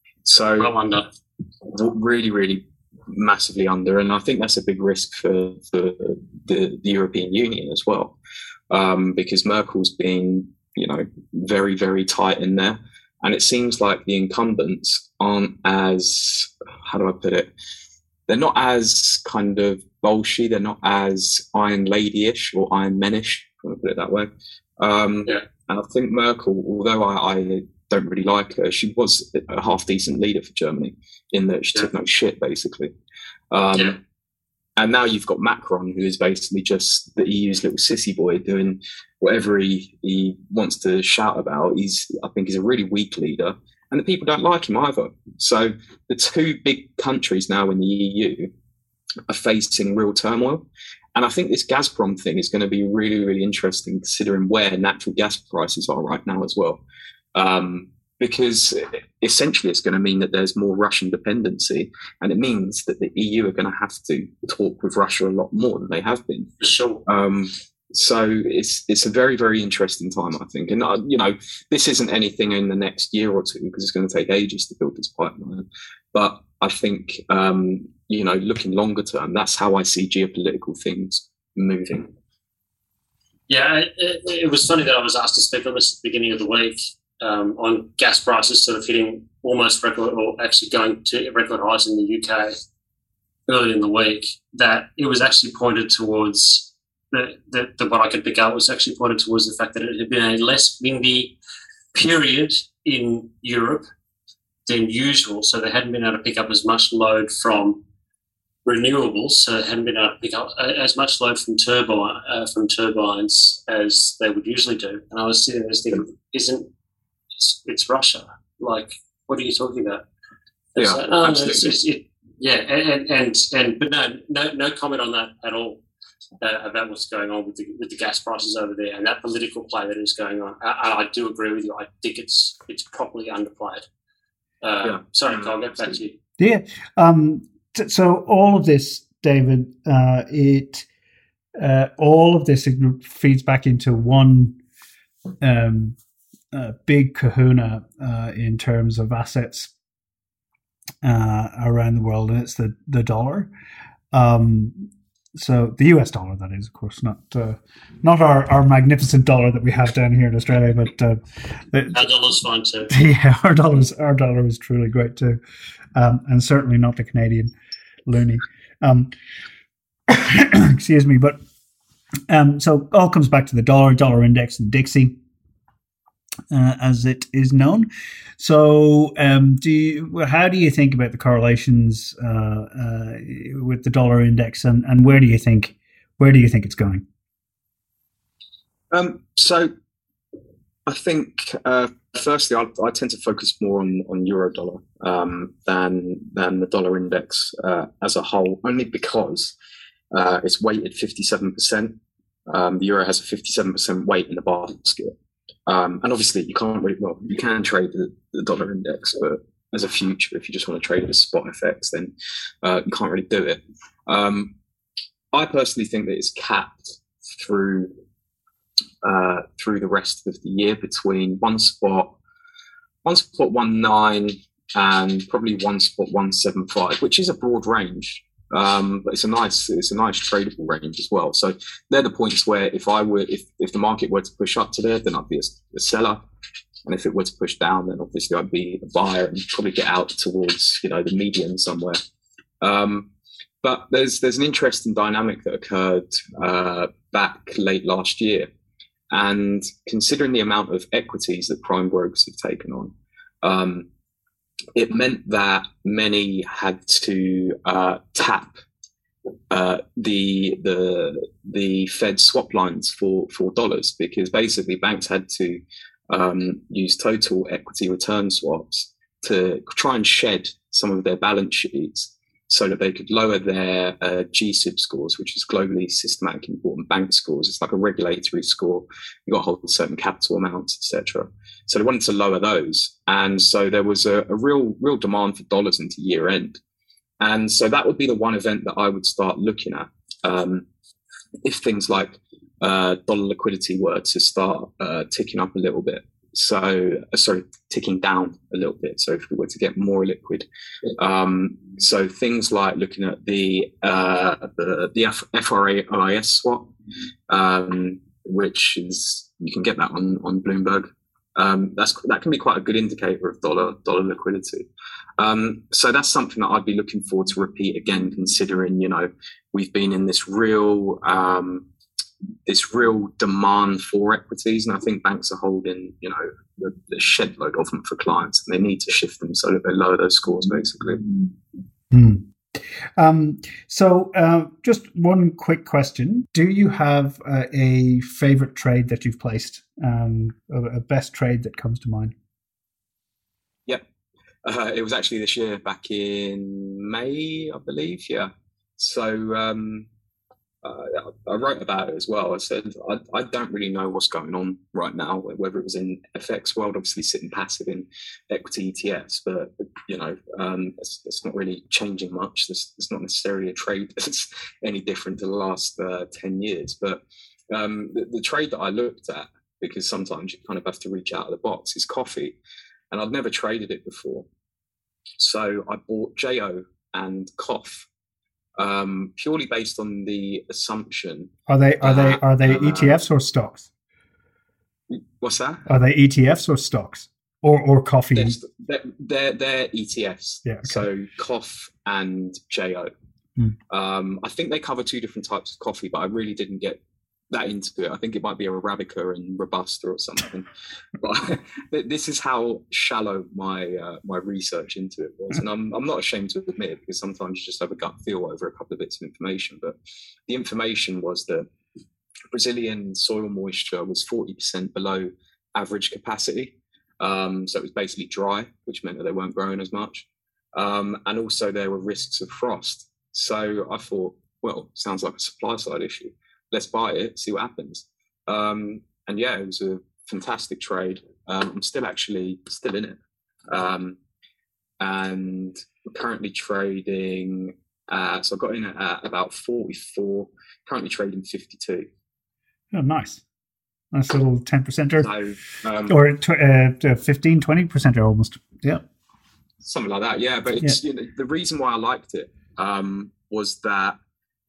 So well under. Really, really massively under. And I think that's a big risk for, for the, the European Union as well, um, because Merkel's been, you know, very, very tight in there. And it seems like the incumbents aren't as, how do I put it? They're not as kind of bolshy. They're not as Iron Lady-ish or Iron Men-ish, if I want to put it that way. Um, yeah. And I think Merkel, although I, I don't really like her. She was a half decent leader for Germany in that she yeah. took no shit, basically. Um, yeah. And now you've got Macron, who is basically just the E U's little sissy boy doing whatever he, he wants to shout about. He's, I think he's a really weak leader, and the people don't like him either. So the two big countries now in the E U are facing real turmoil. And I think this Gazprom thing is going to be really, really interesting, considering where natural gas prices are right now as well. Um, because essentially it's going to mean that there's more Russian dependency, and it means that the E U are going to have to talk with Russia a lot more than they have been. Sure. Um, so it's it's a very, very interesting time, I think. And, uh, you know, this isn't anything in the next year or two, because it's going to take ages to build this pipeline. But I think, um, you know, looking longer term, that's how I see geopolitical things moving. Yeah, it, it was funny that I was asked to speak on this at the beginning of the week. Um, on gas prices sort of hitting almost record, or actually going to record highs in the U K early in the week, that it was actually pointed towards the, the, the what I could pick up was actually pointed towards the fact that it had been a less windy period in Europe than usual, so they hadn't been able to pick up as much load from renewables, so they hadn't been able to pick up as much load from turbine uh, from turbines as they would usually do. And I was sitting there thinking, isn't It's, it's Russia. Like, what are you talking about? Yeah, so, oh, absolutely. It's, it's, it, yeah, and, and and but no, no, no comment on that at all uh, about what's going on with the with the gas prices over there and that political play that is going on. I, I do agree with you. I think it's it's properly underplayed. Uh, yeah. Sorry, Carl, get back to you. Yeah. Um, t- so all of this, David, uh, it uh, all of this feeds back into one. Um, Uh, big kahuna uh, in terms of assets uh, around the world, and it's the the dollar. Um, so the U S dollar, that is, of course, not uh, not our, our magnificent dollar that we have down here in Australia, but uh, our dollar's fine too. Yeah, our dollars our dollar is truly great too, um, and certainly not the Canadian loonie. Um, excuse me, but um, so it all comes back to the dollar dollar index and Dixie. Uh, as it is known. So, um, do you, how do you think about the correlations uh, uh, with the dollar index, and, and where do you think where do you think it's going? Um, so, I think uh, firstly, I, I tend to focus more on on euro dollar um, than than the dollar index uh, as a whole, only because uh, it's weighted fifty-seven percent. Um, the euro has a fifty-seven percent weight in the basket. Um, and obviously you can't really, well, you can trade the, the dollar index, but as a future, if you just want to trade it as spot F X, then uh, you can't really do it. Um, I personally think that it's capped through uh, through the rest of the year between one spot, one spot one nine and probably one spot one seven five, which is a broad range. Um, but it's a nice, it's a nice tradable range as well. So they're the points where if I were, if, if the market were to push up to there, then I'd be a, a seller. And if it were to push down, then obviously I'd be a buyer and probably get out towards, you know, the median somewhere. Um, but there's, there's an interesting dynamic that occurred, uh, back late last year. And considering the amount of equities that prime brokers have taken on, um, it meant that many had to uh, tap uh, the the the Fed swap lines for for dollars, because basically banks had to um, use total equity return swaps to try and shed some of their balance sheets so that they could lower their uh, G S I B scores, which is globally systematic important bank scores. It's like a regulatory score. You've got to hold certain capital amounts, et cetera. So they wanted to lower those. And so there was a, a real, real demand for dollars into year end. And so that would be the one event that I would start looking at. Um, if things like uh, dollar liquidity were to start uh, ticking up a little bit. So, uh, sorry, ticking down a little bit. So if we were to get more liquid, um, so things like looking at the uh, the, the F R A I S swap, um, which is, you can get that on on Bloomberg. Um, that's that can be quite a good indicator of dollar dollar liquidity. Um, so that's something that I'd be looking forward to repeat again, considering, you know, we've been in this real um, this real demand for equities, and I think banks are holding, you know, the, the shed load of them for clients, and they need to shift them so that they lower those scores, basically. Mm. Um, so, uh, just one quick question: do you have uh, a favorite trade that you've placed? Um, a, a best trade that comes to mind? Yep, uh, it was actually this year, back in May, I believe. Yeah. So um, uh, I wrote about it as well. I said I, I don't really know what's going on right now, whether it was in F X world, obviously sitting passive in equity E T Fs, but you know, um, it's, it's not really changing much. It's, it's not necessarily a trade that's any different to the last uh, ten years. But um, the, the trade that I looked at, because sometimes you kind of have to reach out of the box, is coffee, and I'd never traded it before. So I bought J O and C O F. Um, purely based on the assumption. Are they are they are they uh, E T Fs or stocks? What's that? Are they E T Fs or stocks or or coffee? They're they're, they're E T Fs. Yeah. Okay. So C O F and J O. Hmm. Um, I think they cover two different types of coffee, but I really didn't get that into it. I think it might be Arabica and Robusta or something. But this is how shallow my uh, my research into it was, and I'm I'm not ashamed to admit it, because sometimes you just have a gut feel over a couple of bits of information. But the information was that Brazilian soil moisture was forty percent below average capacity, um, so it was basically dry, which meant that they weren't growing as much, um, and also there were risks of frost. So I thought, well, sounds like a supply side issue. Let's buy it, see what happens. Um, and yeah, it was a fantastic trade. Um, I'm still actually still in it. Um, and we're currently trading, uh, so I got in at about forty-four, currently trading fifty-two. Oh, nice. Nice little ten percenter. So, um, or uh, fifteen, twenty percenter almost. Yeah. Something like that, yeah. But it's, yeah. You know, the reason why I liked it um, was that,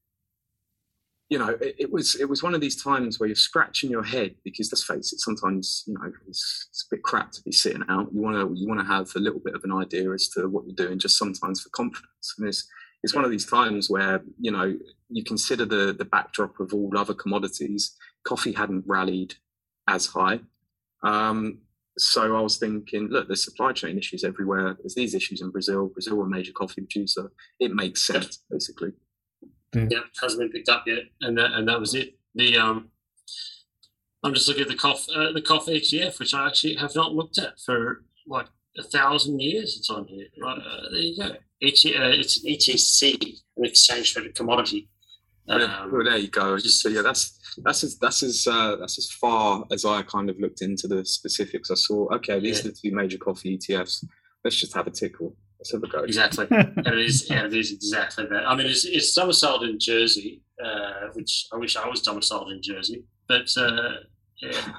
you know, it, it was it was one of these times where you're scratching your head, because let's face it, sometimes, you know, it's, it's a bit crap to be sitting out. You want to you want to have a little bit of an idea as to what you're doing, just sometimes for confidence. And it's it's one of these times where, you know, you consider the the backdrop of all other commodities. Coffee hadn't rallied as high, um, so I was thinking, look, there's supply chain issues everywhere. There's these issues in Brazil. Brazil, a major coffee producer. It makes sense, basically. Yeah, yeah, hasn't been picked up yet, and that, and that was it. The um, I'm just looking at the C O F, uh, the C O F E T F, which I actually have not looked at for like a thousand years. It's on here. Right, uh, there you go. E T, uh, it's an E T C, an exchange traded commodity. Um, yeah, well, there you go. Just so yeah, that's that's as that's as uh, that's as far as I kind of looked into the specifics. I saw, okay, these yeah. are the two major coffee E T Fs. Let's just have a tickle. Let's have a go. Exactly. And it is, yeah, it is exactly that. I mean, it's, it's domiciled in Jersey, uh, which I wish I was domiciled in Jersey, but uh, yeah.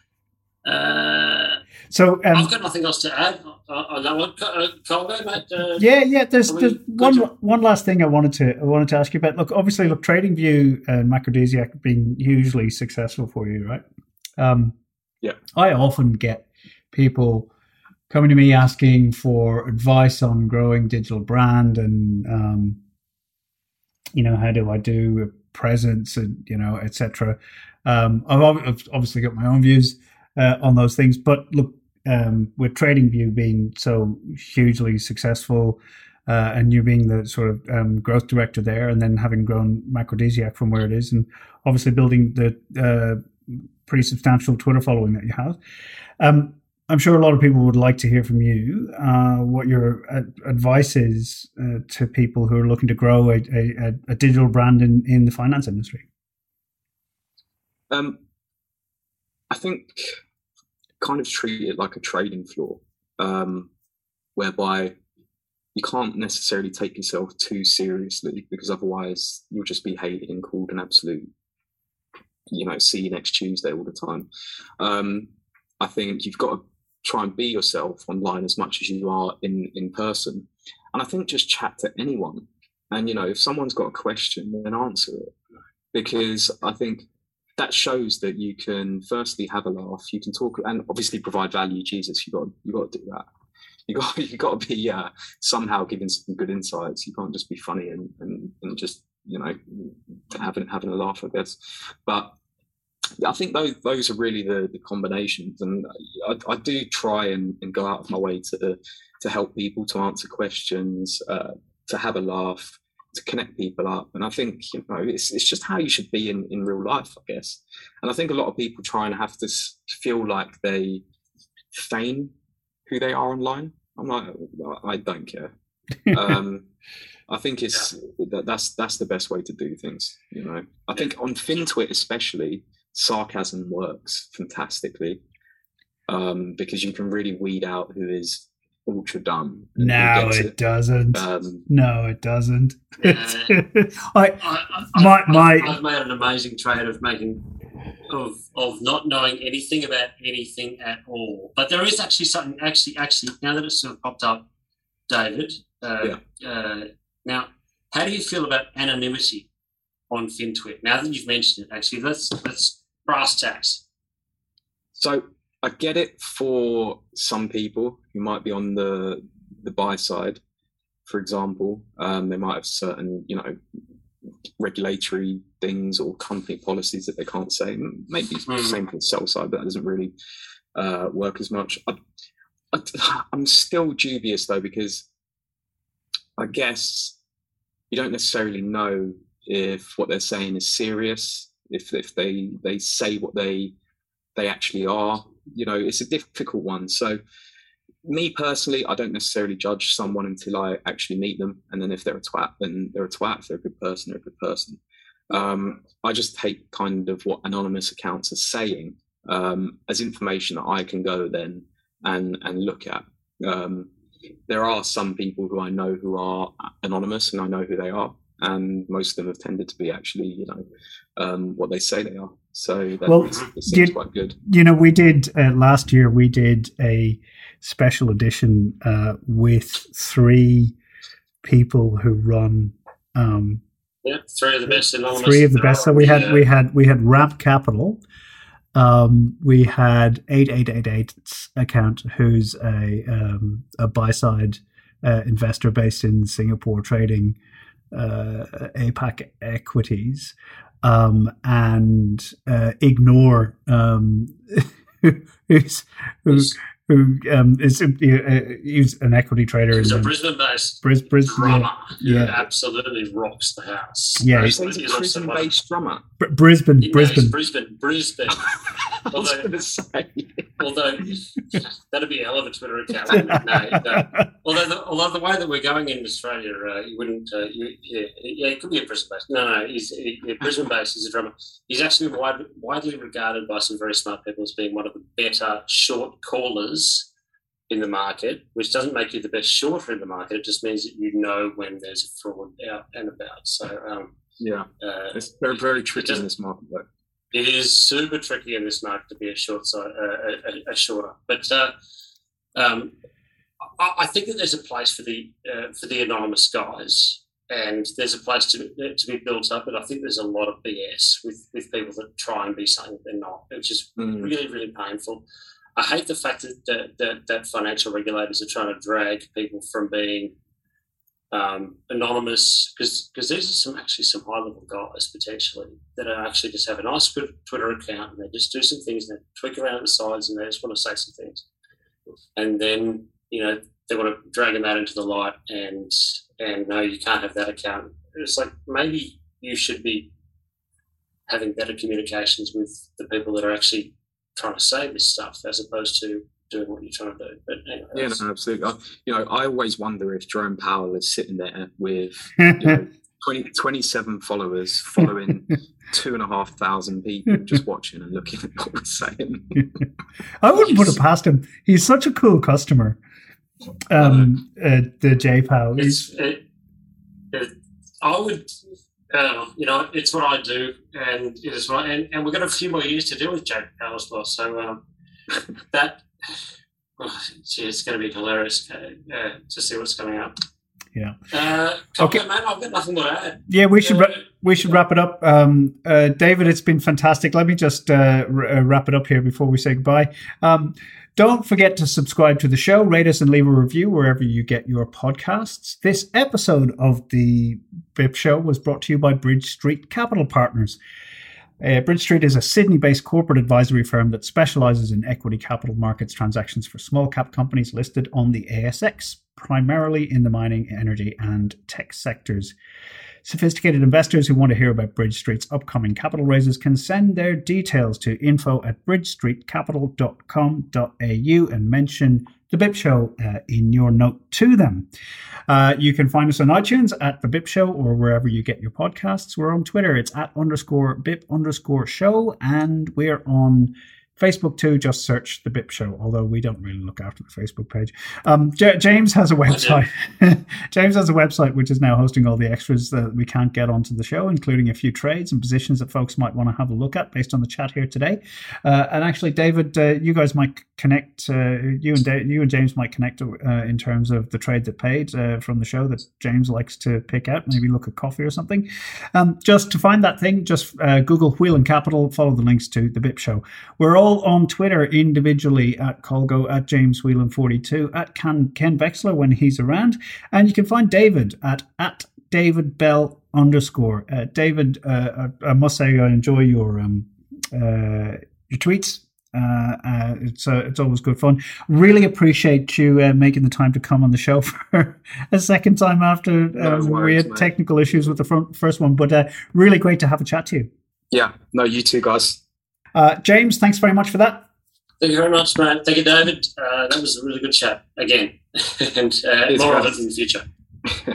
Uh, so um, I've got nothing else to add on that one. Colgo, mate. Uh, yeah, yeah. There's, there's one job. one last thing I wanted to I wanted to ask you about. Look, obviously, look, TradingView and Macrodesiac have been hugely successful for you, right? Um, yeah. I often get people coming to me asking for advice on growing digital brand, and um, you know, how do I do a presence, and you know, et cetera. Um, I've obviously got my own views uh, on those things, but look, um, with TradingView being so hugely successful, uh, and you being the sort of um, growth director there, and then having grown Macrodesiac from where it is, and obviously building the uh, pretty substantial Twitter following that you have. Um, I'm sure a lot of people would like to hear from you uh, what your ad- advice is uh, to people who are looking to grow a, a, a digital brand in, in the finance industry. Um, I think kind of treat it like a trading floor, um, whereby you can't necessarily take yourself too seriously, because otherwise you'll just be hated and called an absolute, you know, see you next Tuesday all the time. Um, I think you've got to try and be yourself online as much as you are in, in person. And I think just chat to anyone. And, you know, if someone's got a question, then answer it. Because I think that shows that you can firstly have a laugh, you can talk, and obviously provide value. Jesus, you got you got to do that. You got you got to be uh, somehow giving some good insights. You can't just be funny and, and, and just, you know, having having a laugh, I guess. But I think those those are really the, the combinations, and I, I do try and, and go out of my way to to help people, to answer questions, uh, to have a laugh, to connect people up. And I think, you know, it's it's just how you should be in, in real life, I guess. And I think a lot of people try and have to feel like they feign who they are online. I'm like, I don't care. um, I think it's yeah. that, that's that's the best way to do things. You know, I think on FinTwit especially, sarcasm works fantastically, um, because you can really weed out who is ultra dumb. No, it, it doesn't. Um, no, it doesn't. Uh, I, I, my, I've, my, I've made an amazing trade of making of of not knowing anything about anything at all. But there is actually something. Actually, actually, now that it's sort of popped up, David. Uh, yeah. uh, now, how do you feel about anonymity on FinTwit? Now that you've mentioned it, actually, let's let's. Brass tacks. So I get it for some people who might be on the the buy side, for example. Um, they might have certain, you know, regulatory things or company policies that they can't say. Maybe mm. the same for the sell side, but that doesn't really uh, work as much. I, I, I'm still dubious though, because I guess you don't necessarily know if what they're saying is serious. If if they they say what they they actually are, you know, it's a difficult one. So me personally, I don't necessarily judge someone until I actually meet them. And then if they're a twat, then they're a twat. If they're a good person, they're a good person. Um, I just take kind of what anonymous accounts are saying um, as information that I can go then and, and look at. Um, there are some people who I know who are anonymous and I know who they are. And most of them have tended to be actually, you know, um, what they say they are. So that well, is, it seems you, quite good. You know, we did uh, last year, we did a special edition uh, with three people who run. Um, yeah, three of the best anonymous. Three of the best. So we had yeah. we had we had Ramp Capital. Um, we had eight eight eight eight's account, who's a um, a buy side uh, investor based in Singapore, trading uh, APAC equities, um, and uh, Ignore, um, who's, who's, who um, is uh, he's an equity trader. He's in a Brisbane-based Bris, Bris, drummer yeah, who yeah. absolutely rocks the house. Yeah, he's, he's a Brisbane-based drummer. Br- Brisbane, no, Brisbane, Brisbane, Brisbane. I was going to say. Although that'd be a hell of a Twitter account. Wouldn't it? No, no. Although, the, although the way that we're going in Australia, uh, you wouldn't. Uh, you, yeah, yeah, he could be a Brisbane-based. No, no, he's he, yeah, Brisbane-based. He's a drummer. He's actually wide, widely regarded by some very smart people as being one of the better short callers in the market, which doesn't make you the best shorter in the market. It just means that you know when there's a fraud out and about. So um, yeah, uh, it's very very tricky in this market, though. It is super tricky in this market to be a short side, uh, a, a shorter. But uh, um, I, I think that there's a place for the uh, for the anonymous guys, and there's a place to to be built up. But I think there's a lot of B S with with people that try and be something they're not, which is mm. really really painful. I hate the fact that, that that that financial regulators are trying to drag people from being um, anonymous, because because these are some actually some high level guys potentially that are actually just have a nice Twitter account and they just do some things and they tweak around at the sides and they just want to say some things, and then you know they want to drag that into the light and and no, you can't have that account. It's like maybe you should be having better communications with the people that are actually trying to say this stuff as opposed to doing what you're trying to do. But anyway, yeah, no, absolutely. I, you know, I always wonder if Jerome Powell is sitting there with you know, twenty, twenty-seven followers following two and a half thousand people just watching and looking at what we're saying. I wouldn't put it past him. He's such a cool customer. Um, uh, the J Powell. It's, it, it, I would. Uh, you know, it's what I do, and it is what, and, and we've got a few more years to deal with Jake Powell as well. So um, that, oh, gee, it's going to be hilarious uh, uh, to see what's coming up. Yeah. Uh, okay, on, man. I've got nothing more to add. Yeah, we should uh, ra- we should wrap it up. Um, uh, David, it's been fantastic. Let me just uh, r- wrap it up here before we say goodbye. Um, Don't forget to subscribe to the show, rate us and leave a review wherever you get your podcasts. This episode of the B I P Show was brought to you by Bridge Street Capital Partners. Uh, Bridge Street is a Sydney-based corporate advisory firm that specializes in equity capital markets transactions for small-cap companies listed on the A S X, primarily in the mining, energy, and tech sectors. Sophisticated investors who want to hear about Bridge Street's upcoming capital raises can send their details to info at bridge street capital dot com dot a u and mention The B I P Show uh, in your note to them. Uh, you can find us on iTunes at The B I P Show or wherever you get your podcasts. We're on Twitter. It's at underscore BIP underscore show. And we're on Facebook too. Just search The B I P Show, although we don't really look after the Facebook page. Um, J- James has a website. James has a website which is now hosting all the extras that we can't get onto the show, including a few trades and positions that folks might want to have a look at based on the chat here today. Uh, and actually, David, uh, you guys might connect. Uh, you and da- you and James might connect uh, in terms of the trade that paid uh, from the show that James likes to pick out. Maybe look at coffee or something. Um, just to find that thing, just uh, Google Whelan Capital. Follow the links to The B I P Show. We're all on Twitter individually at Colgo, at James Whelan forty-two, at Ken, Ken Vexler when he's around. And you can find David at, at David Bell underscore. Uh, David, uh, I, I must say I enjoy your um, uh, your tweets. Uh, uh, it's uh, it's always good fun. Really appreciate you uh, making the time to come on the show for a second time after um, no worries, we had mate. technical issues with the front, first one. But uh, really great to have a chat to you. Yeah, no, you too, guys. Uh, James, thanks very much for that. Thank you very much, mate. Thank you, David. Uh, that was a really good chat again, and uh, more of it in the future.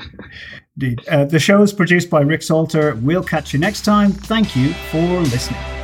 Indeed. Uh, the show is produced by Rick Salter. We'll catch you next time. Thank you for listening.